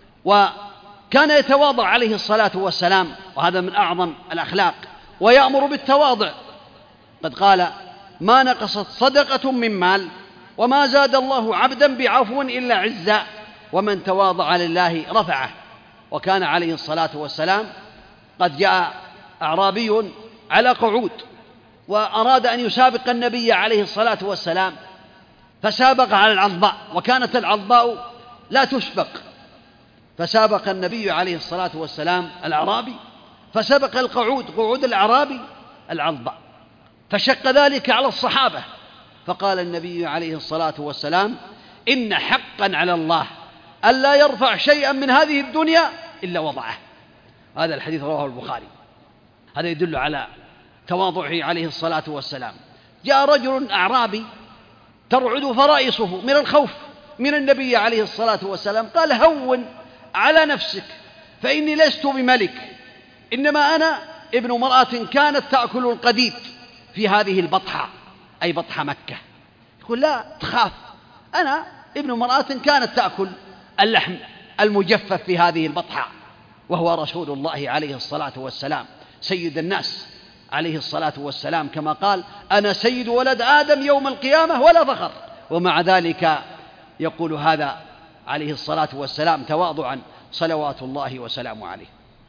وكان يتواضع عليه الصلاة والسلام، وهذا من أعظم الأخلاق، ويأمر بالتواضع. قد قال: ما نقصت صدقة من مال وما زاد الله عبدا بعفو إلا عزا، ومن تواضع لله رفعه. وكان عليه الصلاة والسلام قد جاء أعرابي على قعود وأراد أن يسابق النبي عليه الصلاة والسلام، فسابق على العضباء، وكانت العضباء لا تسبق، فسابق النبي عليه الصلاة والسلام الأعرابي، فسبق القعود قعود الأعرابي العضباء، فشق ذلك على الصحابة. فقال النبي عليه الصلاة والسلام: إن حقا على الله ألا يرفع شيئا من هذه الدنيا إلا وضعه. هذا الحديث رواه البخاري. هذا يدل على تواضعه عليه الصلاة والسلام. جاء رجل أعرابي ترعد فرائصه من الخوف من النبي عليه الصلاة والسلام، قال: هون على نفسك فإني لست بملك، إنما أنا ابن امرأة كانت تأكل القديد في هذه البطحة، أي بطحة مكة. يقول: لا تخاف، أنا ابن امرأة كانت تأكل اللحم المجفف في هذه البطحة. وهو رسول الله عليه الصلاة والسلام سيد الناس عليه الصلاة والسلام، كما قال: أنا سيد ولد آدم يوم القيامة ولا فخر. ومع ذلك يقول هذا عليه الصلاة والسلام تواضعا صلوات الله وسلامه عليه.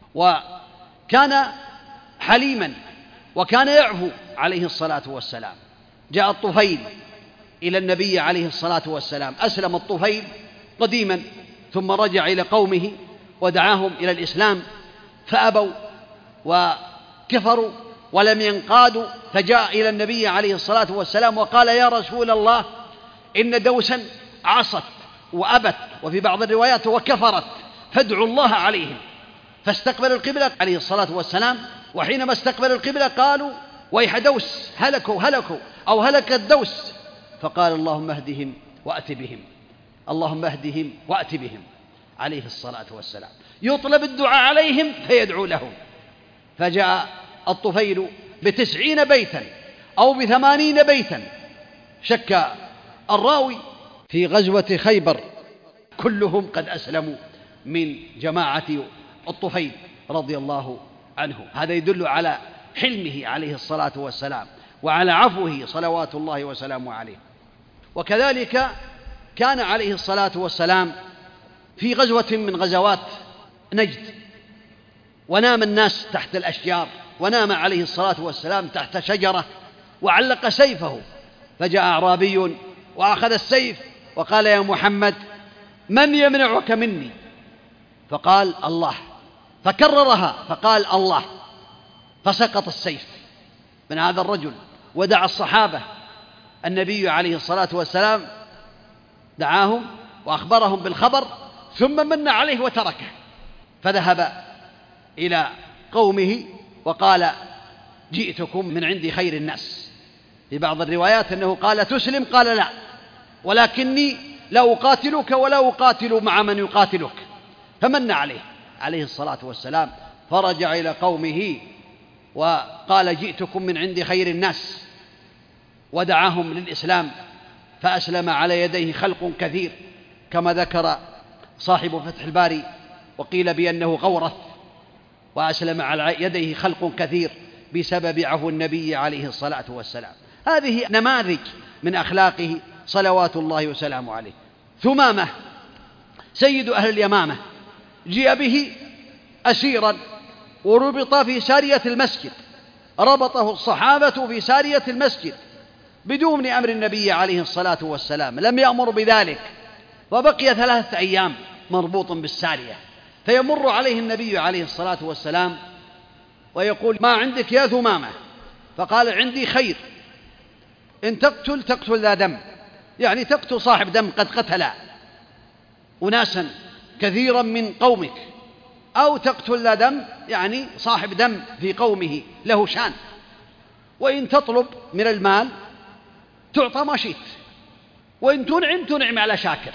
وكان حليما وكان يعفو عليه الصلاة والسلام. جاء الطفيل إلى النبي عليه الصلاة والسلام، أسلم الطفيل قديما ثم رجع إلى قومه ودعاهم إلى الإسلام فأبوا وكفروا ولم ينقادوا، فجاء إلى النبي عليه الصلاة والسلام وقال: يا رسول الله، إن دوسا عصت وأبت، وفي بعض الروايات وكفرت، فادعوا الله عليهم. فاستقبل القبلة عليه الصلاة والسلام، وحينما استقبل القبلة قالوا: ويح دوس، هلكوا هلكوا أو هلك الدوس. فقال: اللهم اهدهم وأت بهم، اللهم اهدهم وأت بهم عليه الصلاة والسلام. يطلب الدعاء عليهم فيدعو لهم. فجاء الطفيل بتسعين بيتا أو بثمانين بيتا، شك الراوي في غزوة خيبر كلهم قد أسلموا من جماعة الطفيل رضي الله عنه. هذا يدل على حلمه عليه الصلاة والسلام وعلى عفوه صلوات الله وسلامه عليه. وكذلك كان عليه الصلاة والسلام في غزوة من غزوات نجد ونام الناس تحت الأشجار، ونام عليه الصلاة والسلام تحت شجرة وعلق سيفه، فجاء أعرابي وأخذ السيف وقال: يا محمد من يمنعك مني؟ فقال: الله. فكررها فقال: الله. فسقط السيف من هذا الرجل، ودعا الصحابة. النبي عليه الصلاة والسلام دعاهم وأخبرهم بالخبر، ثم من عليه وتركه، فذهب إلى قومه وقال: جئتكم من عند خير الناس. في بعض الروايات أنه قال: تسلم؟ قال: لا، ولكني لا أقاتلك ولا أقاتل مع من يقاتلك. فمن عليه عليه الصلاة والسلام، فرجع إلى قومه وقال: جئتكم من عند خير الناس، ودعاهم للإسلام، فأسلم على يديه خلق كثير كما ذكر صاحب فتح الباري، وقيل بأنه غورث، وأسلم على يديه خلق كثير بسبب عفو النبي عليه الصلاة والسلام. هذه نماذج من أخلاقه صلوات الله وسلامه عليه. ثمامة سيد أهل اليمامة جاء به أسيرا وربط في سارية المسجد، ربطه الصحابة في سارية المسجد بدون أمر النبي عليه الصلاة والسلام، لم يأمر بذلك، وبقي ثلاثة أيام مربوط بالسارية. فيمر عليه النبي عليه الصلاة والسلام ويقول: ما عندك يا ثمامة؟ فقال: عندي خير، إن تقتل تقتل ذا دم، يعني تقتل صاحب دم قد قتل أناسا كثيرا من قومك، أو تقتل ذا دم يعني صاحب دم في قومه له شان، وإن تطلب من المال تعطى ما شئت، وإن تنعم تنعم على شاكر.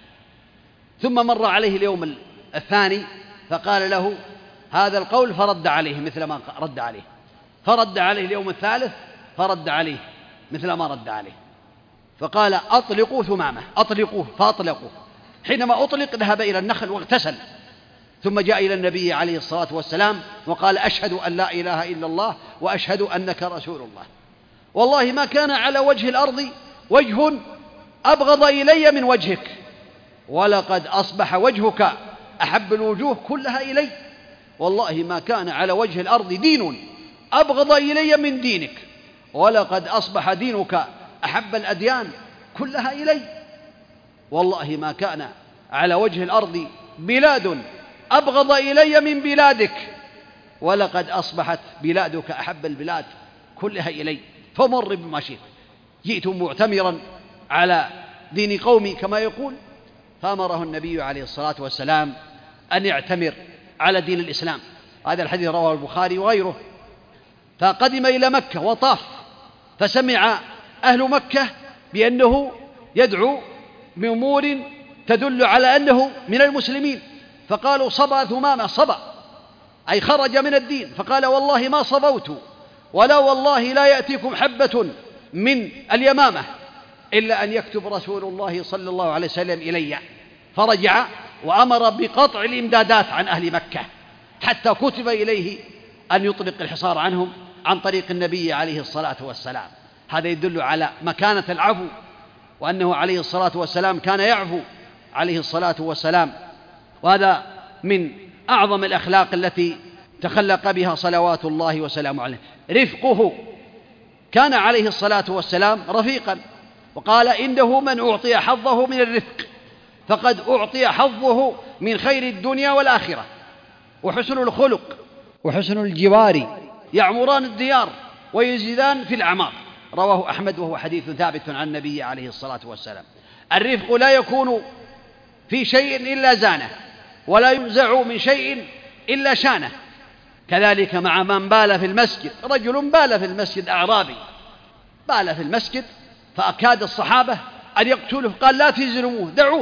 ثم مر عليه اليوم الثاني فقال له هذا القول، فرد عليه مثل ما رد عليه، فرد عليه اليوم الثالث فرد عليه مثل ما رد عليه، فقال: أطلقوا ثمامة، أطلقوه، فأطلقوه. حينما أطلق ذهب إلى النخل واغتسل، ثم جاء إلى النبي عليه الصلاة والسلام وقال: أشهد أن لا إله إلا الله وأشهد أنك رسول الله، والله ما كان على وجه الأرض وجه أبغض إلي من وجهك، ولقد أصبح وجهك أحب الوجوه كلها إلي، والله ما كان على وجه الأرض دين أبغض إلي من دينك، ولقد أصبح دينك أحب الأديان كلها إلي، والله ما كان على وجه الأرض بلاد أبغض إلي من بلادك، ولقد أصبحت بلادك أحب البلاد كلها إلي، فمر بما شئت. جئت معتمرا على دين قومي كما يقول، فأمره النبي عليه الصلاة والسلام أن يعتمر على دين الإسلام. هذا الحديث رواه البخاري وغيره. فقدم إلى مكة وطاف، فسمع أهل مكة بأنه يدعو بأمور تدل على أنه من المسلمين، فقالوا: صبا ثمامة، صبا أي خرج من الدين. فقال: والله ما صبوت، ولا والله لا يأتيكم حبة من اليمامة إلا أن يكتب رسول الله صلى الله عليه وسلم إلي. فرجع وأمر بقطع الإمدادات عن أهل مكة حتى كتب إليه أن يطلق الحصار عنهم عن طريق النبي عليه الصلاة والسلام. هذا يدل على مكانة العفو، وأنه عليه الصلاة والسلام كان يعفو عليه الصلاة والسلام، وهذا من أعظم الأخلاق التي تخلق بها صلوات الله وسلامه عليه. رفقه، كان عليه الصلاة والسلام رفيقا، وقال: إنه من أعطي حظه من الرفق فقد أعطي حظه من خير الدنيا والآخرة. وحسن الخلق وحسن الجوار يعمران الديار ويزيدان في الأعمار، رواه أحمد وهو حديث ثابت عن النبي عليه الصلاة والسلام. الرفق لا يكون في شيء إلا زانه، ولا ينزع من شيء إلا شانه. كذلك مع من بال في المسجد، رجل بال في المسجد أعرابي، بال في المسجد فأكاد الصحابة أن يقتله، قال: لا تزلموه، دعوه،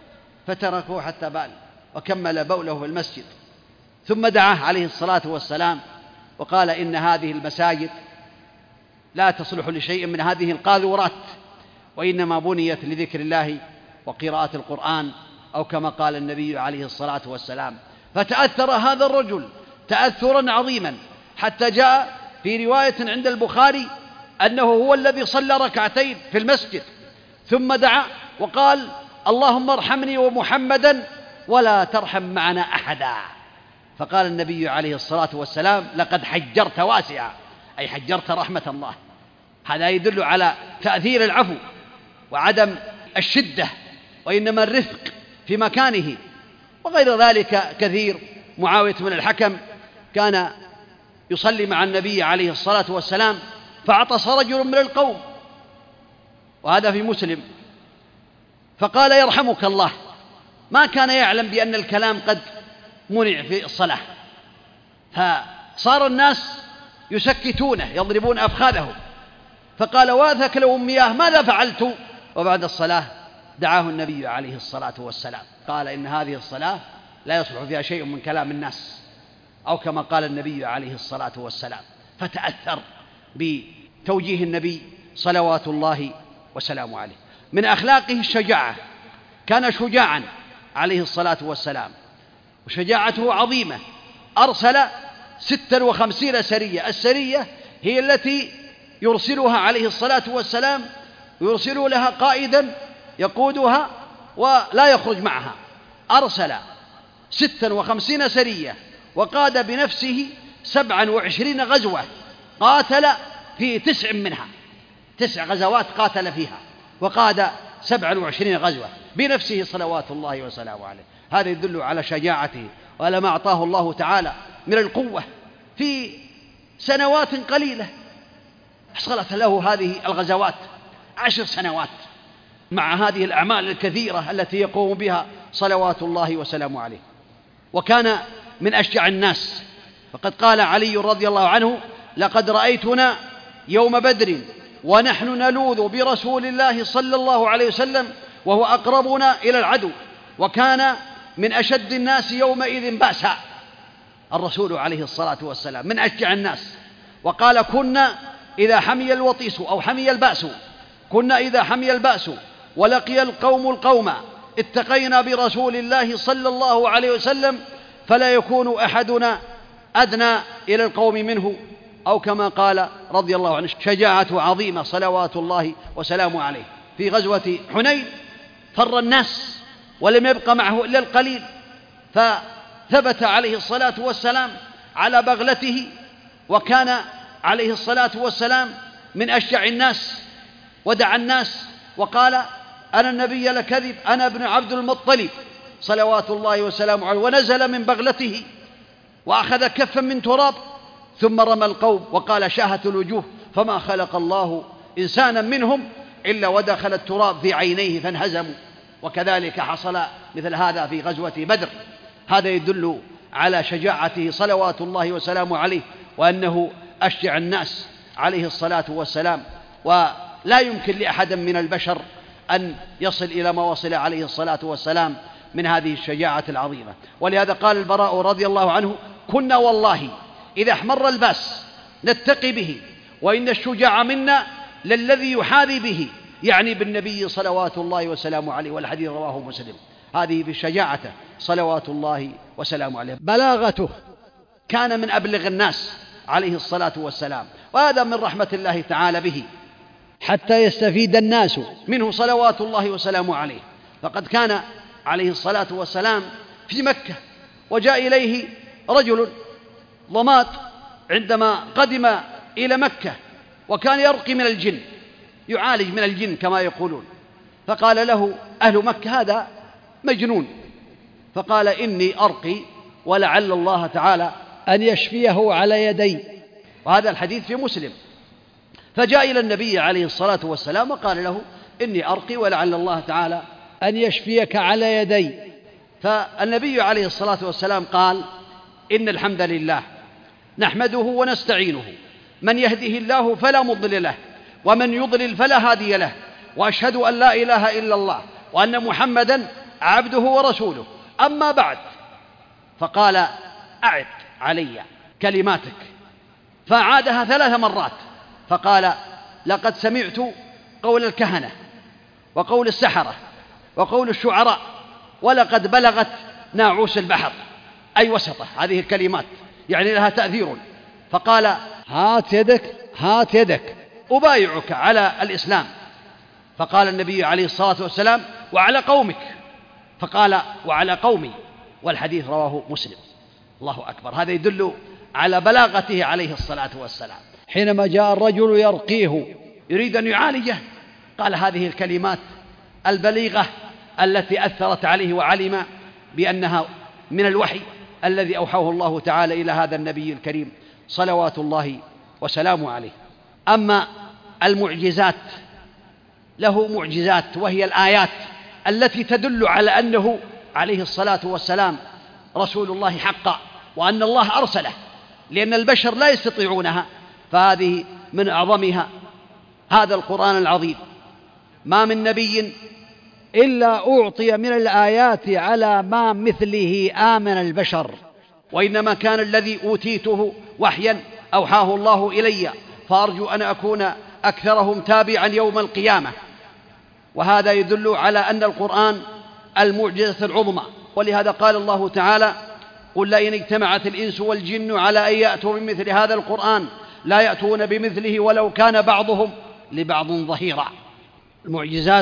فتركوه حتى بال وكمل بوله في المسجد. ثم دعاه عليه الصلاة والسلام وقال: إن هذه المساجد لا تصلح لشيء من هذه القاذورات، وإنما بنيت لذكر الله وقراءة القرآن، أو كما قال النبي عليه الصلاة والسلام. فتأثر هذا الرجل تأثرا عظيما، حتى جاء في رواية عند البخاري أنه هو الذي صلى ركعتين في المسجد ثم دعا وقال: اللهم ارحمني ومحمدا ولا ترحم معنا أحدا. فقال النبي عليه الصلاة والسلام: لقد حجرت واسعا، أي حجرت رحمة الله. هذا يدل على تأثير العفو وعدم الشدة، وإنما الرفق في مكانه. وغير ذلك كثير. معاوية بن الحكم كان يصلي مع النبي عليه الصلاة والسلام، فعطس رجل من القوم، وهذا في مسلم، فقال: يرحمك الله. ما كان يعلم بأن الكلام قد منع في الصلاة، فصار الناس يسكتونه يضربون أفخاذهم، فقال: واثك لو مياه ماذا فعلت؟ وبعد الصلاة دعاه النبي عليه الصلاة والسلام، قال: إن هذه الصلاة لا يصلح فيها شيء من كلام الناس، أو كما قال النبي عليه الصلاة والسلام. فتأثر بتوجيه النبي صلوات الله وسلامه عليه. من أخلاقه الشجاعة، كان شجاعا عليه الصلاة والسلام، وشجاعته عظيمة. أرسل ستا وخمسين سرية. السرية هي التي يرسلها عليه الصلاة والسلام، ويرسل لها قائدا يقودها ولا يخرج معها. أرسل ستا وخمسين سرية، وقاد بنفسه سبعا وعشرين غزوة، قاتل في تسع منها، تسع غزوات قاتل فيها، وقاد سبعا وعشرين غزوة بنفسه صلوات الله وسلامه عليه. هذا يدل على شجاعته وعلى ما أعطاه الله تعالى من القوة. في سنوات قليلة حصلت له هذه الغزوات، عشر سنوات، مع هذه الأعمال الكثيرة التي يقوم بها صلوات الله وسلامه عليه. وكان من أشجع الناس، فقد قال علي رضي الله عنه: لقد رأيتنا يوم بدر ونحن نلوذ برسول الله صلى الله عليه وسلم وهو أقربنا إلى العدو، وكان من أشد الناس يومئذ بأسا. الرسول عليه الصلاة والسلام من أشجع الناس. وقال: كنا إذا حمي الوطيس أو حمي البأس كنا إذا حمي البأس ولقي القوم القوم اتقينا برسول الله صلى الله عليه وسلم فلا يكون أحدنا أدنى إلى القوم منه، أو كما قال رضي الله عنه. شجاعة عظيمة صلوات الله وسلامه عليه. في غزوة حنين فر الناس ولم يبق معه إلا القليل، فثبت عليه الصلاة والسلام على بغلته، وكان عليه الصلاة والسلام من أشجع الناس، ودعا الناس وقال: أنا النبي لا كذب، أنا ابن عبد المطلب صلوات الله وسلامه عليه. ونزل من بغلته وأخذ كفا من تراب ثم رمى القوم وقال: شاهت الوجوه، فما خلق الله إنسانا منهم إلا ودخل التراب في عينيه فانهزموا. وكذلك حصل مثل هذا في غزوة بدر. هذا يدل على شجاعته صلوات الله وسلامه عليه، وأنه أشجع الناس عليه الصلاة والسلام. ولا يمكن لأحد من البشر أن يصل إلى ما وصل عليه الصلاة والسلام من هذه الشجاعة العظيمة. ولهذا قال البراء رضي الله عنه: كنا والله إذا احمر الباس نتقي به، وإن الشجاع منا للذي يحاذي به، يعني بالنبي صلوات الله وسلامه عليه. والحديث رواه مسلم. هذه بالشجاعة صلوات الله وسلامه عليه. بلاغته، كان من أبلغ الناس عليه الصلاة والسلام، وهذا من رحمة الله تعالى به حتى يستفيد الناس منه صلوات الله وسلامه عليه. فقد كان عليه الصلاة والسلام في مكة، وجاء إليه رجل ضماد عندما قدم إلى مكة، وكان يرقي من الجن، يعالج من الجن كما يقولون. فقال له أهل مكة: هذا مجنون. فقال: إني أرقي ولعل الله تعالى أن يشفيه على يدي. وهذا الحديث في مسلم. فجاء إلى النبي عليه الصلاة والسلام وقال له: إني أرقي ولعل الله تعالى أن يشفيك على يدي. فالنبي عليه الصلاة والسلام قال: إن الحمد لله نحمده ونستعينه، من يهده الله فلا مضل له، ومن يضلل فلا هادي له، وأشهد أن لا إله إلا الله وأن محمدا عبده ورسوله. أما بعد، فقال: أعد علي كلماتك. فعادها ثلاث مرات، فقال: لقد سمعت قول الكهنة وقول السحرة وقول الشعراء، ولقد بلغت ناعوس البحر، أي وسطه. هذه الكلمات يعني لها تأثير. فقال هات يدك هات يدك أبايعك على الإسلام. فقال النبي عليه الصلاة والسلام وعلى قومك، فقال وعلى قومي، والحديث رواه مسلم. الله أكبر. هذا يدل على بلاغته عليه الصلاة والسلام. حينما جاء الرجل يرقيه يريد أن يعالجه، قال هذه الكلمات البليغة التي أثرت عليه وعلم بأنها من الوحي الذي أوحاه الله تعالى إلى هذا النبي الكريم صلوات الله وسلامه عليه. أما المعجزات، له معجزات وهي الآيات التي تدل على أنه عليه الصلاة والسلام رسول الله حقا، وأن الله أرسله، لأن البشر لا يستطيعونها. فهذه من أعظمها هذا القرآن العظيم. ما من نبي إلا أعطي من الآيات على ما مثله آمن البشر، وإنما كان الذي أوتيته وحيا أوحاه الله إلي، فأرجو أن أكون أكثرهم تابعا يوم القيامة. وهذا يدل على أن القرآن المعجزة العظمى. ولهذا قال الله تعالى قل لئن اجتمعت الإنس والجن على أن يأتوا بمثل هذا القرآن لا يأتون بمثله ولو كان بعضهم لبعض ظهيرا. المعجزات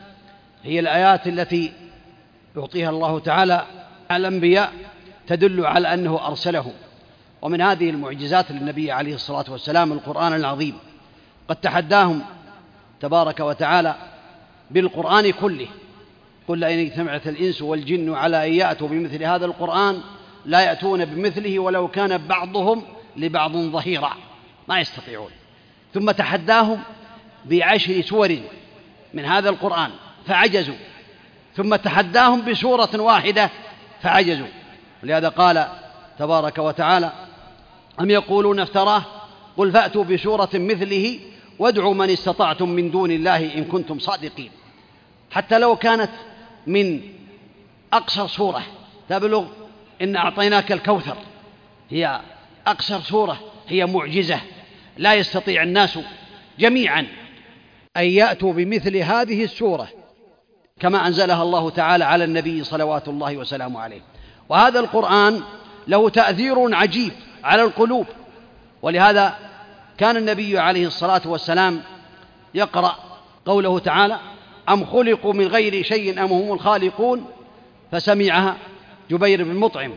هي الآيات التي يعطيها الله تعالى على الأنبياء تدل على أنه أرسله. ومن هذه المعجزات للنبي عليه الصلاة والسلام القرآن العظيم. قد تحداهم تبارك وتعالى بالقرآن كله. قل لئن اجتمعت الإنس والجن على أن يأتوا بمثل هذا القرآن لا يأتون بمثله ولو كان بعضهم لبعض ظهيرا، ما يستطيعون. ثم تحداهم بعشر سور من هذا القرآن فعجزوا، ثم تحداهم بسورة واحدة فعجزوا. ولهذا قال تبارك وتعالى أم يقولون افتراه قل فأتوا بسورة مثله وادعوا من استطعتم من دون الله إن كنتم صادقين. حتى لو كانت من أقصر سورة تبلغ إن أعطيناك الكوثر، هي أقصر سورة، هي معجزة لا يستطيع الناس جميعا أن يأتوا بمثل هذه السورة كما أنزلها الله تعالى على النبي صلوات الله وسلامه عليه. وهذا القرآن له تأثير عجيب على القلوب. ولهذا كان النبي عليه الصلاة والسلام يقرأ قوله تعالى أم خلقوا من غير شيء أم هم الخالقون، فسمعها جبير بن مطعم،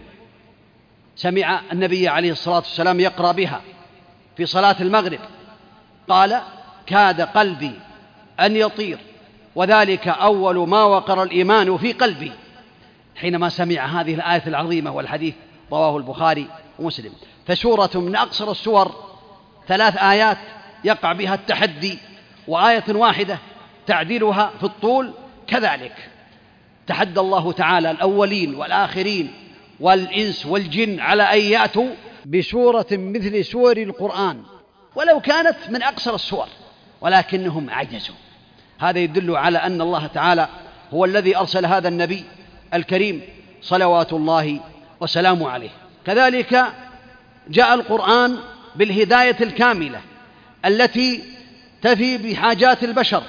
سمع النبي عليه الصلاة والسلام يقرأ بها في صلاة المغرب، قال كاد قلبي أن يطير وذلك أول ما وقر الإيمان في قلبي، حينما سمع هذه الآية العظيمة. والحديث رواه البخاري ومسلم. فسورة من أقصر السور ثلاث آيات يقع بها التحدي، وآية واحدة تعديلها في الطول كذلك. تحدى الله تعالى الأولين والآخرين والإنس والجن على أن يأتوا بسورة مثل سور القرآن ولو كانت من أقصر السور، ولكنهم عجزوا. هذا يدل على أن الله تعالى هو الذي أرسل هذا النبي الكريم صلوات الله وسلامه عليه. كذلك جاء القرآن بالهداية الكاملة التي تفي بحاجات البشر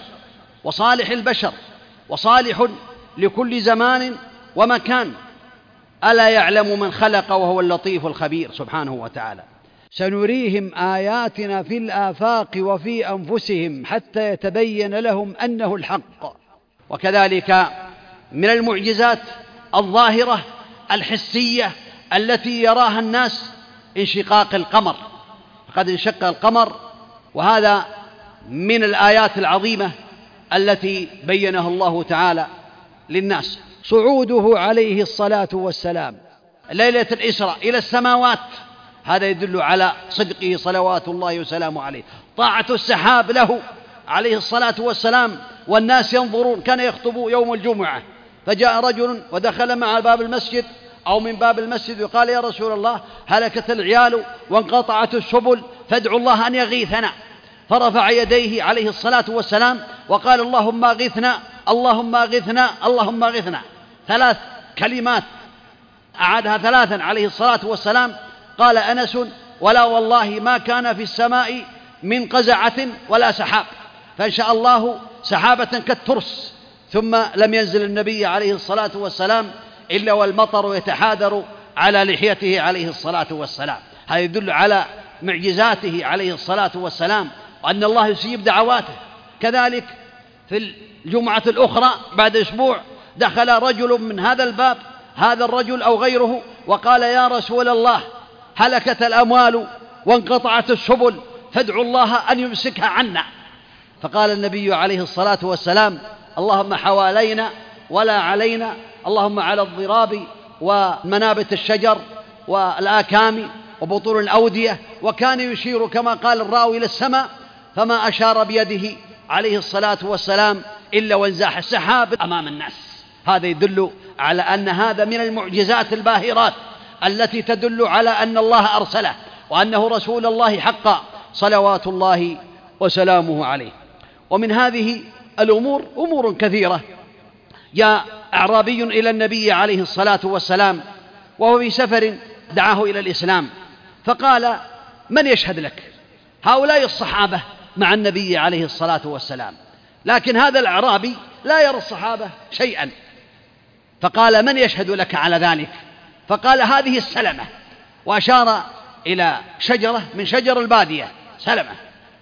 وصالح البشر، وصالح لكل زمان ومكان. ألا يعلم من خلق وهو اللطيف الخبير سبحانه وتعالى. سنريهم آياتنا في الآفاق وفي أنفسهم حتى يتبين لهم أنه الحق. وكذلك من المعجزات الظاهرة الحسية التي يراها الناس انشقاق القمر، فقد انشق القمر، وهذا من الآيات العظيمة التي بينها الله تعالى للناس. صعوده عليه الصلاة والسلام ليلة الإسراء إلى السماوات، هذا يدل على صدقه صلوات الله وسلامه عليه. طاعة السحاب له عليه الصلاة والسلام والناس ينظرون. كان يخطب يوم الجمعة فجاء رجل ودخل مع باب المسجد أو من باب المسجد وقال يا رسول الله هلكت العيال وانقطعت السبل فادعوا الله أن يغيثنا. فرفع يديه عليه الصلاة والسلام وقال اللهم أغثنا اللهم أغثنا اللهم أغثنا، ثلاث كلمات أعادها ثلاثا عليه الصلاة والسلام. قال أنس ولا والله ما كان في السماء من قزعة ولا سحاب، فأنشأ الله سحابة كالترس، ثم لم ينزل النبي عليه الصلاة والسلام إلا والمطر يتحادر على لحيته عليه الصلاة والسلام. هذا يدل على معجزاته عليه الصلاة والسلام، وأن الله يسيب دعواته. كذلك في الجمعة الأخرى بعد أسبوع دخل رجل من هذا الباب، هذا الرجل أو غيره، وقال: يا رسول الله، هلكت الأموال وانقطعت السبل، فادعوا الله أن يمسكها عنا. فقال النبي عليه الصلاة والسلام: اللهم حوالينا ولا علينا، اللهم على الضراب ومنابت الشجر والآكام وبطون الأودية. وكان يشير كما قال الراوي إلى السماء، فما أشار بيده عليه الصلاة والسلام إلا وانزاح السحاب أمام الناس. هذا يدل على أن هذا من المعجزات الباهرات التي تدل على أن الله أرسله وأنه رسول الله حقا، صلوات الله وسلامه عليه. ومن هذه الأمور أمور كثيرة. جاء أعرابي إلى النبي عليه الصلاة والسلام وهو في سفر، دعاه إلى الإسلام، فقال: من يشهد لك؟ هؤلاء الصحابة مع النبي عليه الصلاة والسلام، لكن هذا الأعرابي لا يرى الصحابة شيئا، فقال: من يشهد لك على ذلك؟ فقال: هذه السلمة، وأشار إلى شجرة من شجر البادية، سلمة.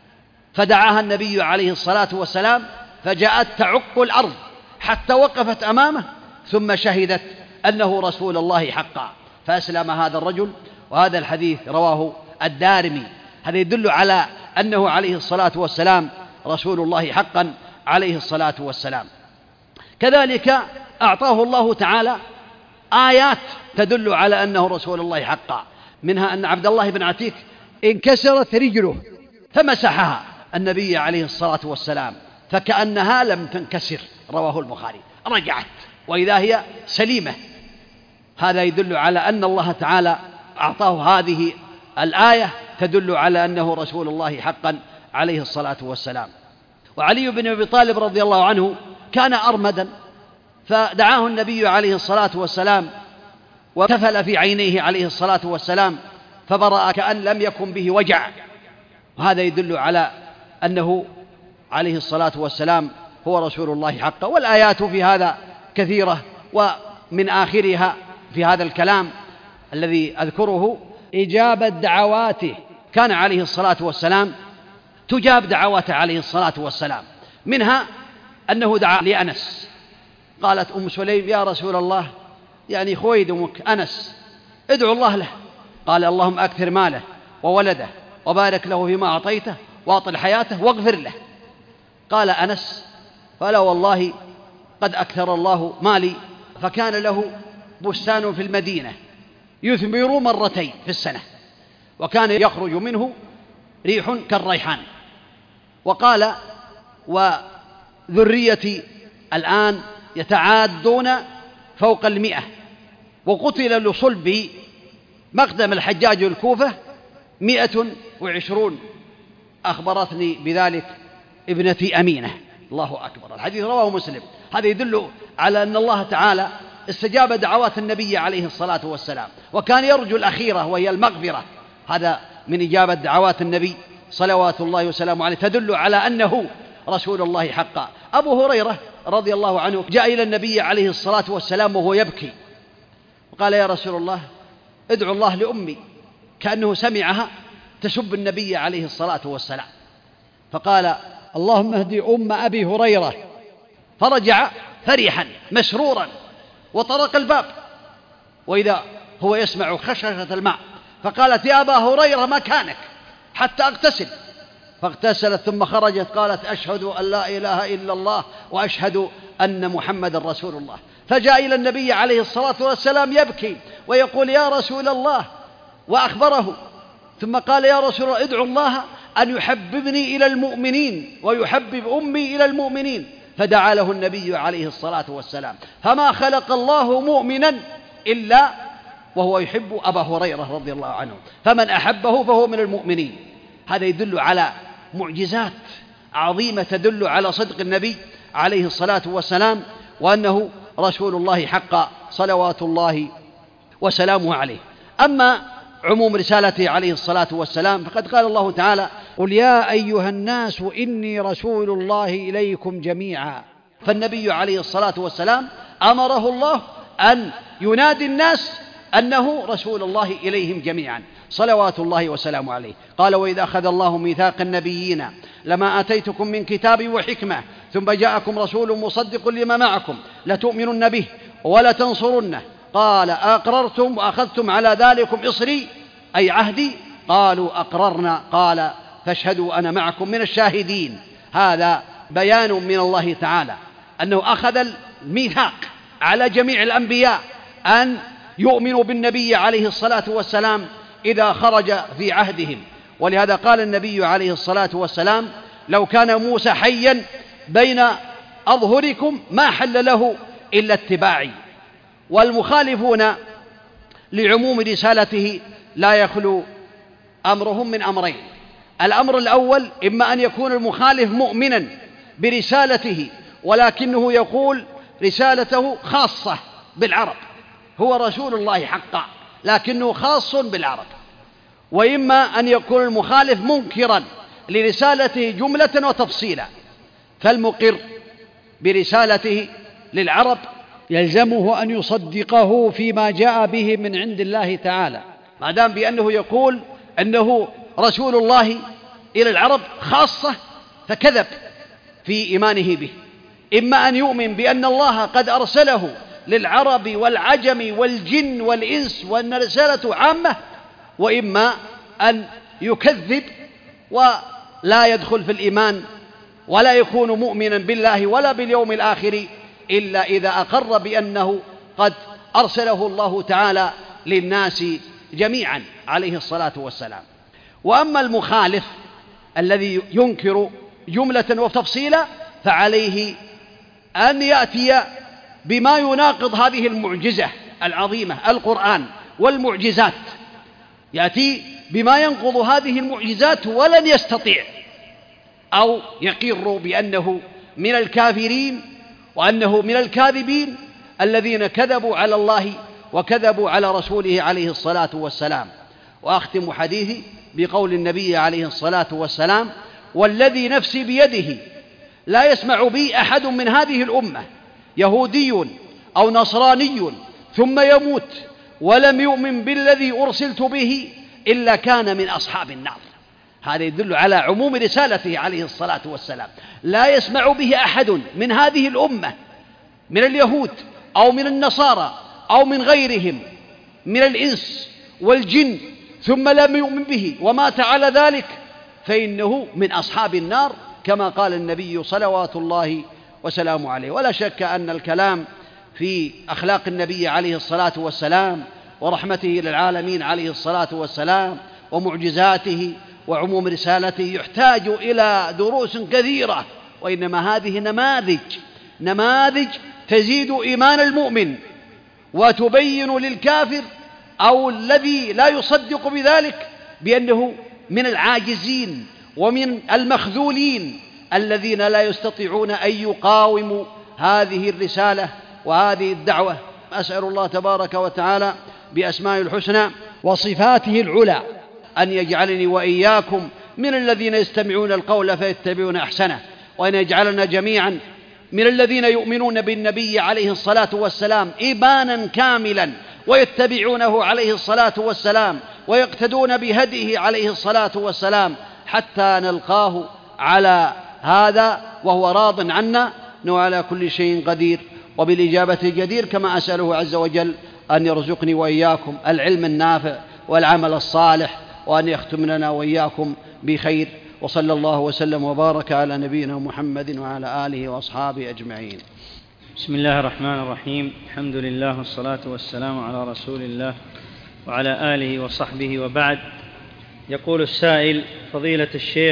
فدعاها النبي عليه الصلاة والسلام فجاءت تعق الأرض حتى وقفت أمامه، ثم شهدت أنه رسول الله حقا، فأسلم هذا الرجل. وهذا الحديث رواه الدارمي. هذا يدل على أنه عليه الصلاة والسلام رسول الله حقا عليه الصلاة والسلام. كذلك أعطاه الله تعالى آيات تدل على أنه رسول الله حقا، منها أن عبد الله بن عتيك انكسرت رجله فمسحها النبي عليه الصلاة والسلام فكأنها لم تنكسر، رواه البخاري، رجعت وإذا هي سليمة. هذا يدل على أن الله تعالى أعطاه هذه الآية تدل على أنه رسول الله حقا عليه الصلاة والسلام. وعلي بن أبي طالب رضي الله عنه كان أرمدا، فدعاه النبي عليه الصلاة والسلام وتفل في عينيه عليه الصلاة والسلام فبرأ كأن لم يكن به وجع. وهذا يدل على أنه عليه الصلاة والسلام هو رسول الله حقا. والآيات في هذا كثيرة، ومن آخرها في هذا الكلام الذي أذكره إجابة دعواته. كان عليه الصلاة والسلام تجاب دعواته عليه الصلاة والسلام، منها أنه دعا لأنس. قالت أم سليم: يا رسول الله، يعني خويدمك أنس، ادعو الله له. قال: اللهم أكثر ماله وولده وبارك له فيما أعطيته وأطل حياته واغفر له. قال أنس: فلا والله قد أكثر الله مالي، فكان له بستان في المدينة يثمر مرتين في السنة، وكان يخرج منه ريح كالريحان. وقال: وذريتي الآن يتعادون فوق المئة، وقتل لصلبي مقدم الحجاج الكوفة مئة وعشرون، أخبرتني بذلك ابنتي أمينة. الله أكبر. الحديث رواه مسلم. هذا يدل على أن الله تعالى استجاب دعوات النبي عليه الصلاة والسلام، وكان يرجو الأخيرة وهي المغفرة. هذا من إجابة دعوات النبي صلوات الله وسلامه عليه، تدل على أنه رسول الله حقا. أبو هريرة رضي الله عنه جاء إلى النبي عليه الصلاة والسلام وهو يبكي، وقال: يا رسول الله، ادعو الله لأمي، كأنه سمعها تسب النبي عليه الصلاة والسلام. فقال: اللهم اهدي أم أبي هريرة. فرجع فرحا مسرورا وطرق الباب، وإذا هو يسمع خشخشة الماء. فقالت: يا أبا هريرة، مكانك حتى أغتسل. فاغتسلت ثم خرجت، قالت: أشهد أن لا إله إلا الله وأشهد أن محمد رسول الله. فجاء إلى النبي عليه الصلاة والسلام يبكي ويقول: يا رسول الله، وأخبره. ثم قال: يا رسول الله، ادعو الله أن يحببني إلى المؤمنين ويحبب أمي إلى المؤمنين. فدعا له النبي عليه الصلاة والسلام، فما خلق الله مؤمنا إلا وهو يحب أبا هريرة رضي الله عنه، فمن أحبه فهو من المؤمنين. هذا يدل على معجزات عظيمة تدل على صدق النبي عليه الصلاة والسلام، وأنه رسول الله حقا، صلوات الله وسلامه عليه. أما عموم رسالته عليه الصلاة والسلام فقد قال الله تعالى: قل يا أيها الناس إني رسول الله إليكم جميعا. فالنبي عليه الصلاة والسلام أمره الله أن ينادي الناس أنه رسول الله إليهم جميعا صلوات الله وسلامه عليه. قال وإذا أخذ الله ميثاق النبيين لما آتيتكم من كتاب وحكمة ثم جاءكم رسول مصدق لما معكم لتؤمنن به ولتنصرنه قال أقررتم وأخذتم على ذلكم إصري أي عهدي قالوا أقررنا قال فاشهدوا أنا معكم من الشاهدين. هذا بيان من الله تعالى أنه أخذ الميثاق على جميع الأنبياء أن يؤمنوا بالنبي عليه الصلاة والسلام إذا خرج في عهدهم. ولهذا قال النبي عليه الصلاة والسلام لو كان موسى حيا بين أظهركم ما حل له إلا اتباعي. والمخالفون لعموم رسالته لا يخلو أمرهم من أمرين. الأمر الأول إما أن يكون المخالف مؤمنا برسالته ولكنه يقول رسالته خاصة بالعرب، هو رسول الله حقا لكنه خاص بالعرب، وإما أن يكون المخالف منكرا لرسالته جملة وتفصيلا. فالمقر برسالته للعرب يلزمه أن يصدقه فيما جاء به من عند الله تعالى، ما دام بأنه يقول أنه رسول الله إلى العرب خاصة فكذب في إيمانه به. إما أن يؤمن بأن الله قد أرسله للعرب والعجم والجن والإنس وأن رسالته عامة، وإما أن يكذب ولا يدخل في الإيمان ولا يكون مؤمنا بالله ولا باليوم الآخر إلا إذا أقر بأنه قد أرسله الله تعالى للناس جميعا عليه الصلاة والسلام. وأما المخالف الذي ينكر جملة وتفصيلا فعليه أن يأتي بما يناقض هذه المعجزة العظيمة القرآن والمعجزات، يأتي بما ينقض هذه المعجزات ولن يستطيع، أو يقر بأنه من الكافرين وأنه من الكاذبين الذين كذبوا على الله وكذبوا على رسوله عليه الصلاة والسلام. وأختم حديثي بقول النبي عليه الصلاة والسلام والذي نفسي بيده لا يسمع بي أحد من هذه الأمة يهودي أو نصراني ثم يموت ولم يؤمن بالذي أرسلت به إلا كان من أصحاب النار. هذا يدل على عموم رسالته عليه الصلاة والسلام، لا يسمع به أحد من هذه الأمة من اليهود أو من النصارى أو من غيرهم من الإنس والجن ثم لم يؤمن به ومات على ذلك فإنه من أصحاب النار كما قال النبي صلوات الله وسلامه عليه. ولا شك أن الكلام في أخلاق النبي عليه الصلاة والسلام ورحمته للعالمين عليه الصلاة والسلام ومعجزاته وعموم رسالته يحتاج إلى دروس كثيرة، وإنما هذه نماذج نماذج تزيد إيمان المؤمن وتبين للكافر أو الذي لا يصدق بذلك بأنه من العاجزين ومن المخذولين الذين لا يستطيعون أن يقاوموا هذه الرسالة وهذه الدعوة. أسأل الله تبارك وتعالى بأسمائه الحسنى وصفاته العلى أن يجعلني وإياكم من الذين يستمعون القول فيتبعون أحسنه، وأن يجعلنا جميعا من الذين يؤمنون بالنبي عليه الصلاة والسلام إيمانا كاملا ويتبعونه عليه الصلاة والسلام ويقتدون بهديه عليه الصلاة والسلام حتى نلقاه على هذا وهو راض عنا، إنه على كل شيء قدير وبالإجابة جدير. كما أسأله عز وجل أن يرزقني وإياكم العلم النافع والعمل الصالح، وأن يختم لنا وإياكم بخير. وصلى الله وسلم وبارك على نبينا محمد وعلى آله وأصحابه أجمعين. بسم الله الرحمن الرحيم. الحمد لله والصلاة والسلام على رسول الله وعلى آله وصحبه وبعد. يقول السائل: فضيلة الشيخ،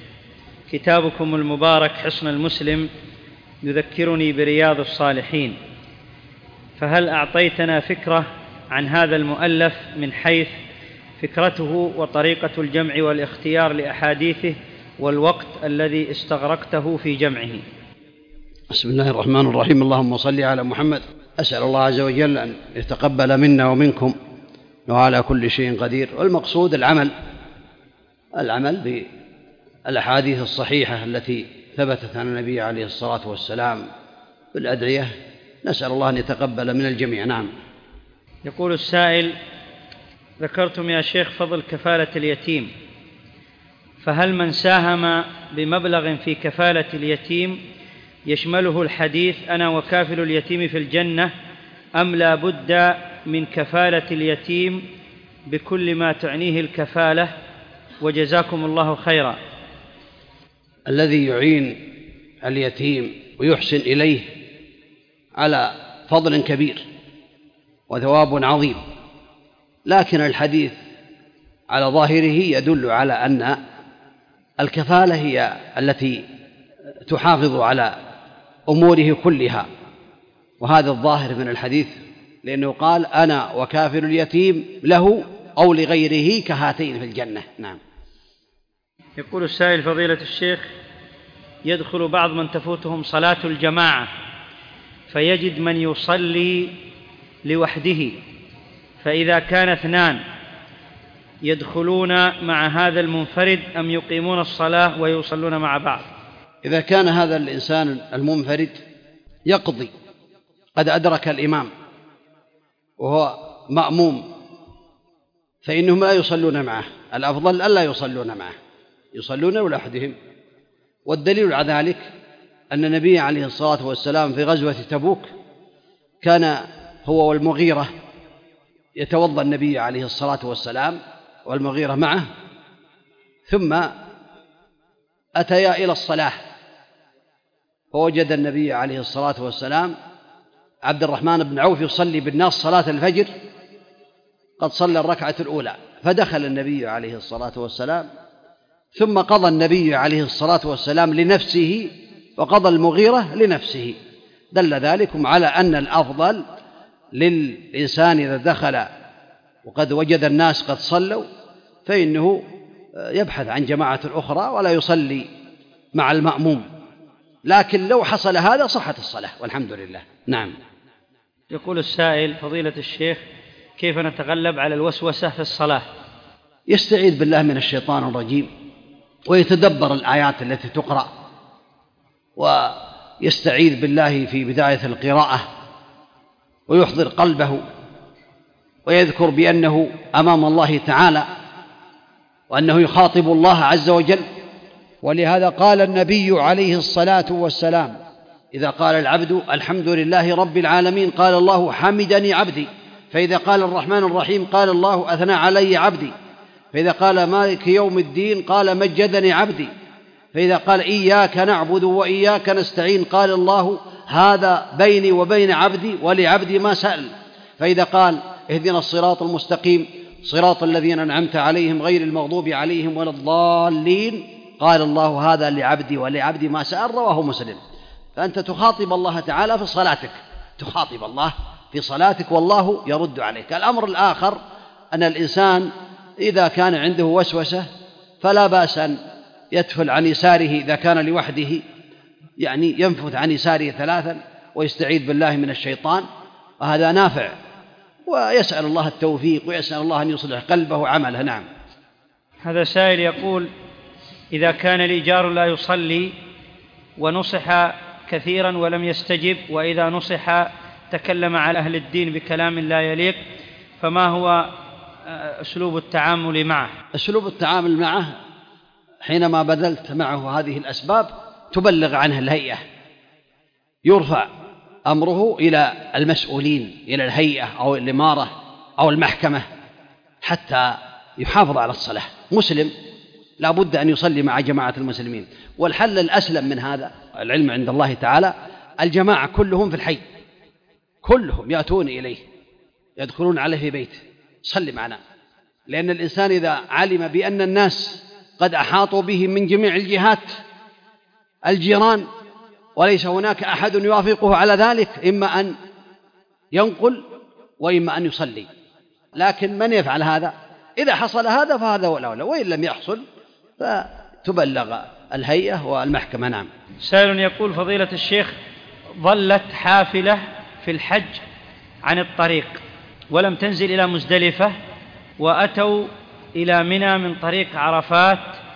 كتابكم المبارك حصن المسلم يذكرني برياض الصالحين، فهل أعطيتنا فكرة عن هذا المؤلف من حيث فكرته وطريقة الجمع والاختيار لأحاديثه والوقت الذي استغرقته في جمعه؟ بسم الله الرحمن الرحيم. اللهم صل على محمد. أسأل الله عز وجل أن يتقبل منا ومنكم وعلى كل شيء قدير. والمقصود العمل العمل الأحاديث الصحيحة التي ثبتت عن النبي عليه الصلاة والسلام بالأدعية، نسأل الله أن يتقبل من الجميع. نعم. يقول السائل: ذكرتم يا شيخ فضل كفالة اليتيم، فهل من ساهم بمبلغ في كفالة اليتيم يشمله الحديث أنا وكافل اليتيم في الجنة، أم لا بد من كفالة اليتيم بكل ما تعنيه الكفالة؟ وجزاكم الله خيرا. الذي يعين اليتيم ويحسن إليه على فضل كبير وثواب عظيم، لكن الحديث على ظاهره يدل على أن الكفالة هي التي تحافظ على أموره كلها، وهذا الظاهر من الحديث، لأنه قال أنا وكافل اليتيم له أو لغيره كهاتين في الجنة. نعم. يقول السائل: فضيلة الشيخ، يدخل بعض من تفوتهم صلاة الجماعة فيجد من يصلي لوحده، فإذا كان اثنان يدخلون مع هذا المنفرد أم يقيمون الصلاة ويصلون مع بعض؟ إذا كان هذا الإنسان المنفرد يقضي، قد أدرك الإمام وهو مأموم، فإنهم لا يصلون معه، الأفضل ألا يصلون معه، يصلون لوحدهم. والدليل على ذلك أن النبي عليه الصلاة والسلام في غزوة تبوك كان هو والمغيرة، يتوضأ النبي عليه الصلاة والسلام والمغيرة معه، ثم أتيا إلى الصلاة، فوجد النبي عليه الصلاة والسلام عبد الرحمن بن عوف يصلي بالناس صلاة الفجر، قد صلى الركعة الأولى، فدخل النبي عليه الصلاة والسلام، ثم قضى النبي عليه الصلاة والسلام لنفسه وقضى المغيرة لنفسه. دل ذلك على أن الأفضل للإنسان إذا دخل وقد وجد الناس قد صلوا فإنه يبحث عن جماعة أخرى ولا يصلي مع المأموم، لكن لو حصل هذا صحت الصلاة والحمد لله. نعم. يقول السائل: فضيلة الشيخ، كيف نتغلب على الوسوسة في الصلاة؟ يستعيذ بالله من الشيطان الرجيم ويتدبر الآيات التي تقرأ، ويستعيذ بالله في بداية القراءة ويحضر قلبه ويذكر بأنه أمام الله تعالى وأنه يخاطب الله عز وجل. ولهذا قال النبي عليه الصلاة والسلام: إذا قال العبد الحمد لله رب العالمين قال الله حمدني عبدي، فإذا قال الرحمن الرحيم قال الله أثنى علي عبدي، فإذا قال مالك يوم الدين قال مجدني عبدي، فإذا قال إياك نعبد وإياك نستعين قال الله هذا بيني وبين عبدي ولعبدي ما سأل، فإذا قال اهدنا الصراط المستقيم صراط الذين أنعمت عليهم غير المغضوب عليهم ولا الضالين قال الله هذا لعبدي ولعبدي ما سأل، رواه مسلم. فأنت تخاطب الله تعالى في صلاتك، تخاطب الله في صلاتك والله يرد عليك. الأمر الآخر أن الإنسان إذا كان عنده وسوسة فلا بأس أن يتفل عن يساره إذا كان لوحده، يعني ينفث عن يساره ثلاثا ويستعيذ بالله من الشيطان، وهذا نافع، ويسأل الله التوفيق ويسأل الله أن يصلح قلبه وعمله. نعم. هذا سائل يقول: إذا كان الإيجار لا يصلي ونصح كثيرا ولم يستجب، وإذا نصح تكلم على أهل الدين بكلام لا يليق، فما هو أسلوب التعامل معه؟ أسلوب التعامل معه حينما بذلت معه هذه الأسباب تبلغ عنه الهيئة، يرفع أمره إلى المسؤولين، إلى الهيئة أو الإمارة أو المحكمة حتى يحافظ على الصلاة. مسلم لا بد أن يصلي مع جماعة المسلمين، والحل الأسلم من هذا العلم عند الله تعالى الجماعة كلهم في الحي، كلهم يأتون إليه يدخلون عليه في بيته صلي معنا، لأن الإنسان إذا علم بأن الناس قد أحاطوا به من جميع الجهات الجيران وليس هناك أحد يوافقه على ذلك، إما أن ينقل وإما أن يصلي. لكن من يفعل هذا؟ إذا حصل هذا فهذا هو الأولى، وإن لم يحصل فتبلغ الهيئة والمحكمة. نعم. سائل يقول: فضيلة الشيخ، ظلت حافلة في الحج عن الطريق ولم تنزل إلى مزدلفة، وأتوا إلى منى من طريق عرفات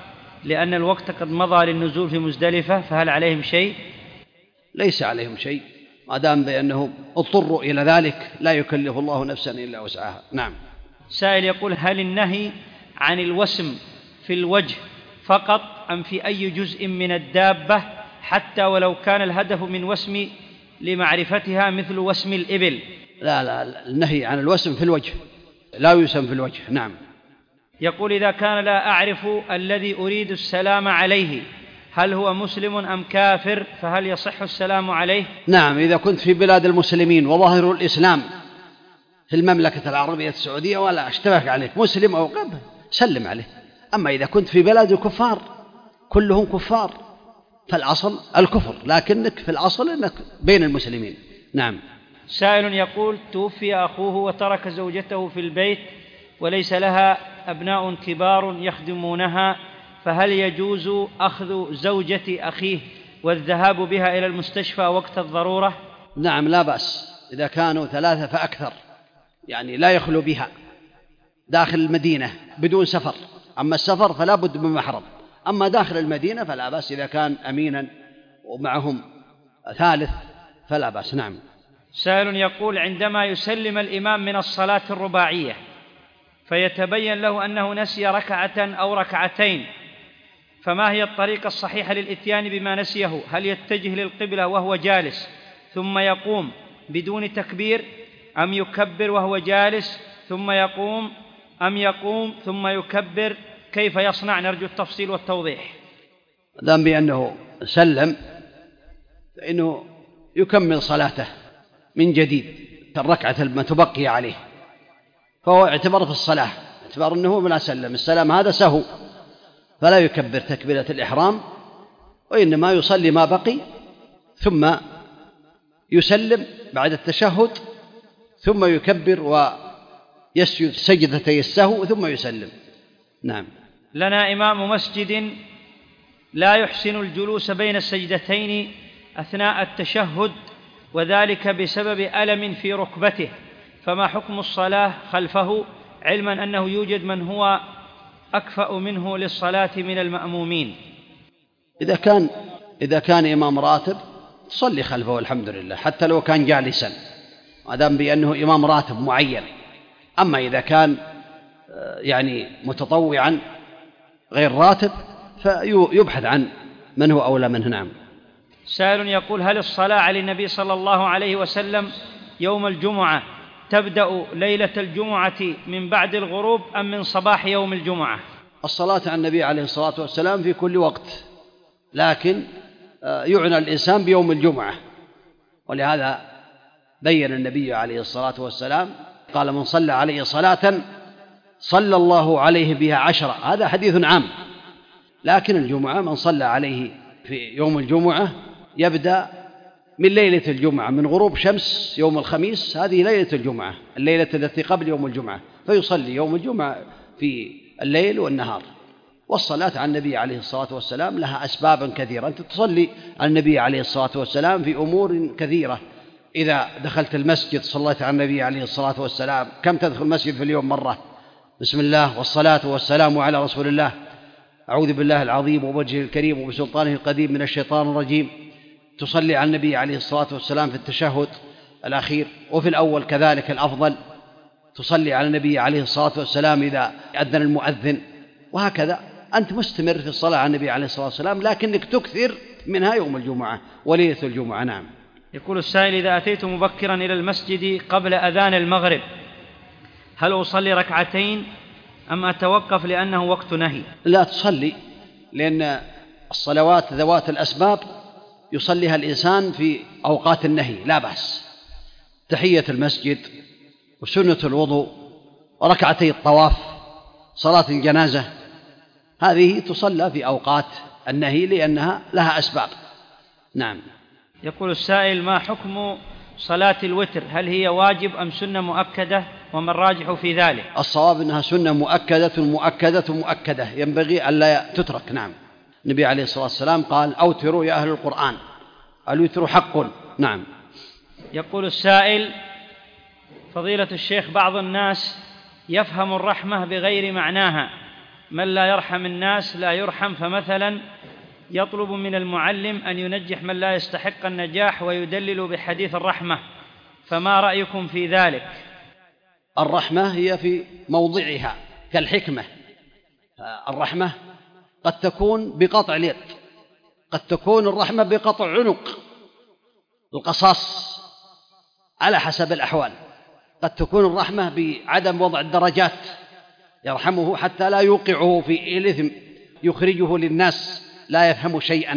لأن الوقت قد مضى للنزول في مزدلفة، فهل عليهم شيء؟ ليس عليهم شيء ما دام بأنهم اضطروا إلى ذلك، لا يكلف الله نفسا إلا وسعها. نعم. سائل يقول: هل النهي عن الوسم في الوجه فقط أم في أي جزء من الدابة، حتى ولو كان الهدف من وسم لمعرفتها مثل وسم الإبل؟ لا لا، النهي عن الوسم في الوجه، لا يسم في الوجه. نعم. يقول: إذا كان لا أعرف الذي أريد السلام عليه هل هو مسلم أم كافر، فهل يصح السلام عليه؟ نعم، إذا كنت في بلاد المسلمين وظاهر الإسلام في المملكة العربية السعودية ولا اشتبك عليك مسلم أو قبل، سلم عليه. أما إذا كنت في بلاد الكفار كلهم كفار فالأصل الكفر، لكنك في الأصل أنك بين المسلمين. نعم. سائل يقول: توفي أخوه وترك زوجته في البيت وليس لها أبناء كبار يخدمونها، فهل يجوز أخذ زوجة أخيه والذهاب بها إلى المستشفى وقت الضرورة؟ نعم، لا بأس إذا كانوا ثلاثة فأكثر، يعني لا يخلو بها داخل المدينة بدون سفر. أما السفر فلا بد من محرم، أما داخل المدينة فلا بأس إذا كان أمينا ومعهم ثالث فلا بأس. نعم. سائل يقول: عندما يسلم الإمام من الصلاة الرباعية فيتبين له أنه نسي ركعة أو ركعتين، فما هي الطريقة الصحيحة للإتيان بما نسيه؟ هل يتجه للقبلة وهو جالس ثم يقوم بدون تكبير، أم يكبر وهو جالس ثم يقوم، أم يقوم ثم يكبر؟ كيف يصنع؟ نرجو التفصيل والتوضيح. دام بأنه سلم فإنه يكمل صلاته من جديد الركعة المتبقية عليه، فهو اعتبر في الصلاة اعتبار أنه لا سلم، السلام هذا سهو، فلا يكبر تكبيرة الإحرام، وإنما يصلي ما بقي ثم يسلم بعد التشهد ثم يكبر ويسجد سجدتي السهو ثم يسلم. نعم. لنا إمام مسجد لا يحسن الجلوس بين السجدتين أثناء التشهد، وذلك بسبب ألم في ركبته، فما حكم الصلاة خلفه، علما أنه يوجد من هو أكفأ منه للصلاة من المأمومين؟ إذا كان إذا كان إمام راتب تصلي خلفه الحمد لله حتى لو كان جالسا، ما دام بأنه إمام راتب معين. أما إذا كان يعني متطوعا غير راتب فيبحث عن من هو أولى منه. نعم. سائل يقول: هل الصلاة على النبي صلى الله عليه وسلم يوم الجمعة تبدأ ليلة الجمعة من بعد الغروب أم من صباح يوم الجمعة؟ الصلاة على النبي عليه الصلاة والسلام في كل وقت، لكن يعنى الإنسان بيوم الجمعة، ولهذا بين النبي عليه الصلاة والسلام قال: من صلى عليه صلاة صلى الله عليه بها عشرة. هذا حديث عام، لكن الجمعة من صلى عليه في يوم الجمعة يبدأ من ليلة الجمعة، من غروب شمس يوم الخميس، هذه ليلة الجمعة، الليلة التي قبل يوم الجمعة، فيصلي يوم الجمعة في الليل والنهار. والصلاة على النبي عليه الصلاة والسلام لها أسباب كثيرة، أنت تصلي على النبي عليه الصلاة والسلام في أمور كثيرة. إذا دخلت المسجد صليت على النبي عليه الصلاة والسلام. كم تدخل المسجد في اليوم مرة؟ بسم الله والصلاة والسلام على رسول الله، أعوذ بالله العظيم ووجهه الكريم وبسلطانه القديم من الشيطان الرجيم. تصلي على النبي عليه الصلاة والسلام في التشهد الأخير، وفي الأول كذلك الأفضل تصلي على النبي عليه الصلاة والسلام إذا أذن المؤذن، وهكذا أنت مستمر في الصلاة على النبي عليه الصلاة والسلام، لكنك تكثر منها يوم الجمعة وليلة الجمعة. نعم. يقول السائل: إذا أتيت مبكرا إلى المسجد قبل أذان المغرب هل أصلي ركعتين أم أتوقف لأنه وقت نهي؟ لا تصلي، لأن الصلوات ذوات الأسباب يصليها الإنسان في أوقات النهي لا بأس. تحية المسجد وسنة الوضوء وركعتي الطواف صلاة الجنازة هذه تصلى في أوقات النهي لأنها لها أسباب. نعم. يقول السائل: ما حكم صلاة الوتر؟ هل هي واجب أم سنة مؤكدة، وما الراجح في ذلك؟ الصواب أنها سنة مؤكدة مؤكدة مؤكدة ينبغي ألا تترك. نعم. النبي عليه الصلاة والسلام قال: أوتروا يا أهل القرآن، الوتر حق. نعم. يقول السائل: فضيلة الشيخ، بعض الناس يفهم الرحمة بغير معناها، من لا يرحم الناس لا يرحم، فمثلا يطلب من المعلم أن ينجح من لا يستحق النجاح ويدلل بحديث الرحمة، فما رأيكم في ذلك؟ الرحمة هي في موضعها كالحكمة. الرحمة قد تكون بقطع اليد، قد تكون الرحمة بقطع عنق، القصاص على حسب الأحوال. قد تكون الرحمة بعدم وضع الدرجات، يرحمه حتى لا يوقعه في الإثم، يخرجه للناس لا يفهم شيئا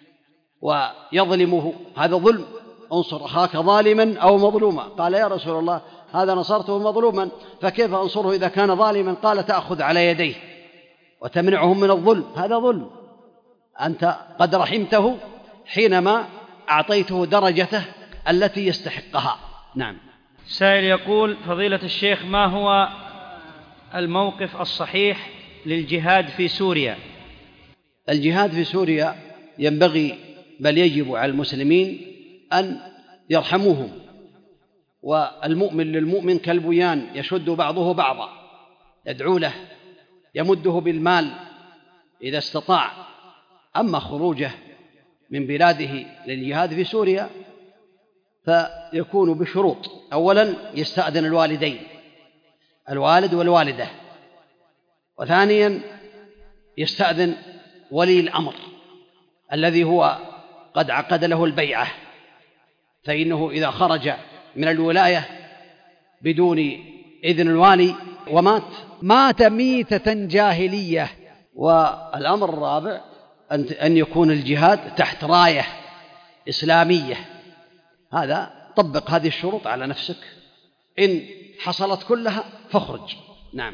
ويظلمه، هذا ظلم. انصر أخاك ظالما أو مظلوما. قال يا رسول الله هذا نصرته مظلوما فكيف أنصره إذا كان ظالما؟ قال تأخذ على يديه وتمنعهم من الظلم، هذا ظلم. أنت قد رحمته حينما أعطيته درجته التي يستحقها. نعم. سائل يقول: فضيلة الشيخ، ما هو الموقف الصحيح للجهاد في سوريا؟ الجهاد في سوريا ينبغي بل يجب على المسلمين أن يرحموهم، والمؤمن للمؤمن كالبنيان يشد بعضه بعضا، يدعو له، يمده بالمال إذا استطاع. أما خروجه من بلاده للجهاد في سوريا فيكون بشروط. أولا يستأذن الوالدين، الوالد والوالدة. وثانيا يستأذن ولي الأمر الذي هو قد عقد له البيعة، فإنه إذا خرج من الولاية بدون إذن الوالي ومات مات ميتة جاهلية. والأمر الرابع أن يكون الجهاد تحت راية إسلامية. هذا طبق هذه الشروط على نفسك، إن حصلت كلها فاخرج. نعم.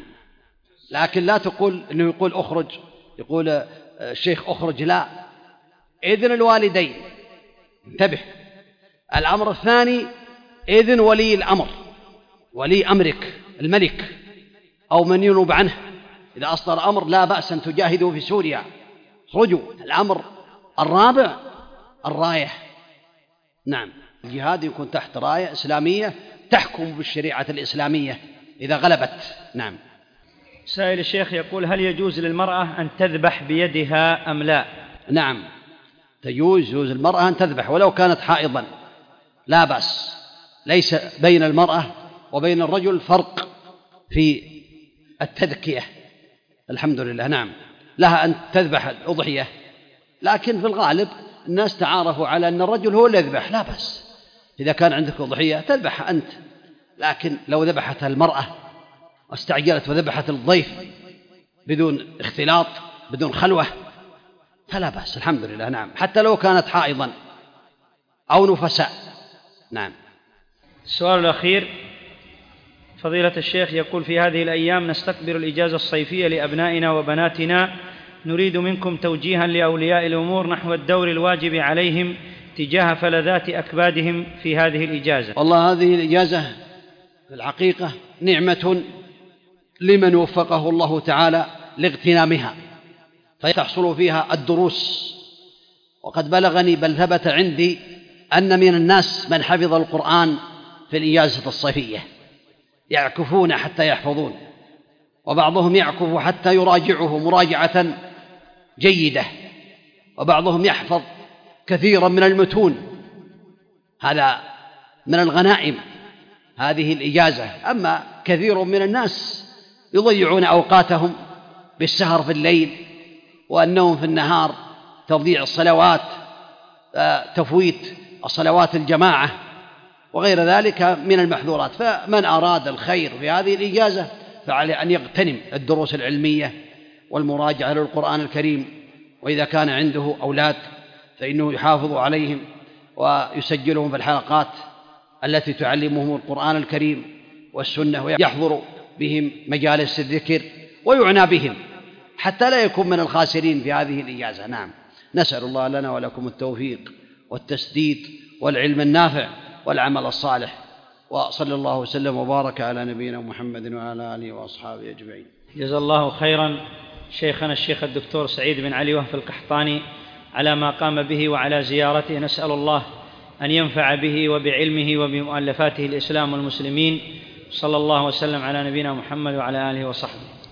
لكن لا تقول إنه يقول أخرج، يقول الشيخ أخرج، لا، إذن الوالدين. انتبه. الأمر الثاني إذن ولي الأمر، ولي أمرك الملك أو من ينوب عنه. إذا أصدر أمر لا بأس أن تجاهدوا في سوريا، خرجوا. الأمر الرابع الراية. نعم. الجهاد يكون تحت راية إسلامية تحكم بالشريعة الإسلامية إذا غلبت. نعم. سائل الشيخ يقول: هل يجوز للمرأة أن تذبح بيدها أم لا؟ نعم، تجوز يجوز المرأة أن تذبح ولو كانت حائضا، لا بأس. ليس بين المرأة وبين الرجل فرق في التذكية، الحمد لله. نعم، لها أن تذبح الأضحية، لكن في الغالب الناس تعارفوا على أن الرجل هو اللي يذبح، لا بأس. إذا كان عندك أضحية تذبح أنت، لكن لو ذبحتها المرأة واستعجلت وذبحت الضيف بدون اختلاط بدون خلوة فلا بأس، الحمد لله. نعم، حتى لو كانت حائضا أو نفساء. نعم. السؤال الأخير: فضيلة الشيخ يقول: في هذه الأيام نستقبل الإجازة الصيفية لأبنائنا وبناتنا، نريد منكم توجيها لأولياء الأمور نحو الدور الواجب عليهم تجاه فلذات أكبادهم في هذه الإجازة. والله هذه الإجازة في الحقيقة نعمة لمن وفقه الله تعالى لاغتنامها، فتحصل فيها الدروس. وقد بلغني بل ثبت عندي أن من الناس من حفظ القرآن في الإجازة الصيفية، يعكفون حتى يحفظون، وبعضهم يعكف حتى يراجعه مراجعة جيدة، وبعضهم يحفظ كثيرا من المتون. هذا من الغنائم هذه الإجازة. أما كثير من الناس يضيعون أوقاتهم بالسهر في الليل والنوم في النهار، تضييع الصلوات، تفويت الصلوات الجماعة وغير ذلك من المحظورات. فمن أراد الخير في هذه الإجازة فعليه أن يغتنم الدروس العلمية والمراجعة للقرآن الكريم، وإذا كان عنده أولاد فإنه يحافظ عليهم ويسجلهم في الحلقات التي تعلمهم القرآن الكريم والسنة، ويحضر بهم مجالس الذكر ويعنى بهم حتى لا يكون من الخاسرين في هذه الإجازة. نعم. نسأل الله لنا ولكم التوفيق والتسديد والعلم النافع والعمل الصالح، وصلى الله وسلم وبارك على نبينا محمد وعلى آله وأصحابه أجمعين. جزا الله خيرا شيخنا الشيخ الدكتور سعيد بن علي وهف القحطاني على ما قام به وعلى زيارته. نسأل الله أن ينفع به وبعلمه وبمؤلفاته الإسلام والمسلمين. صلى الله وسلم على نبينا محمد وعلى آله وصحبه.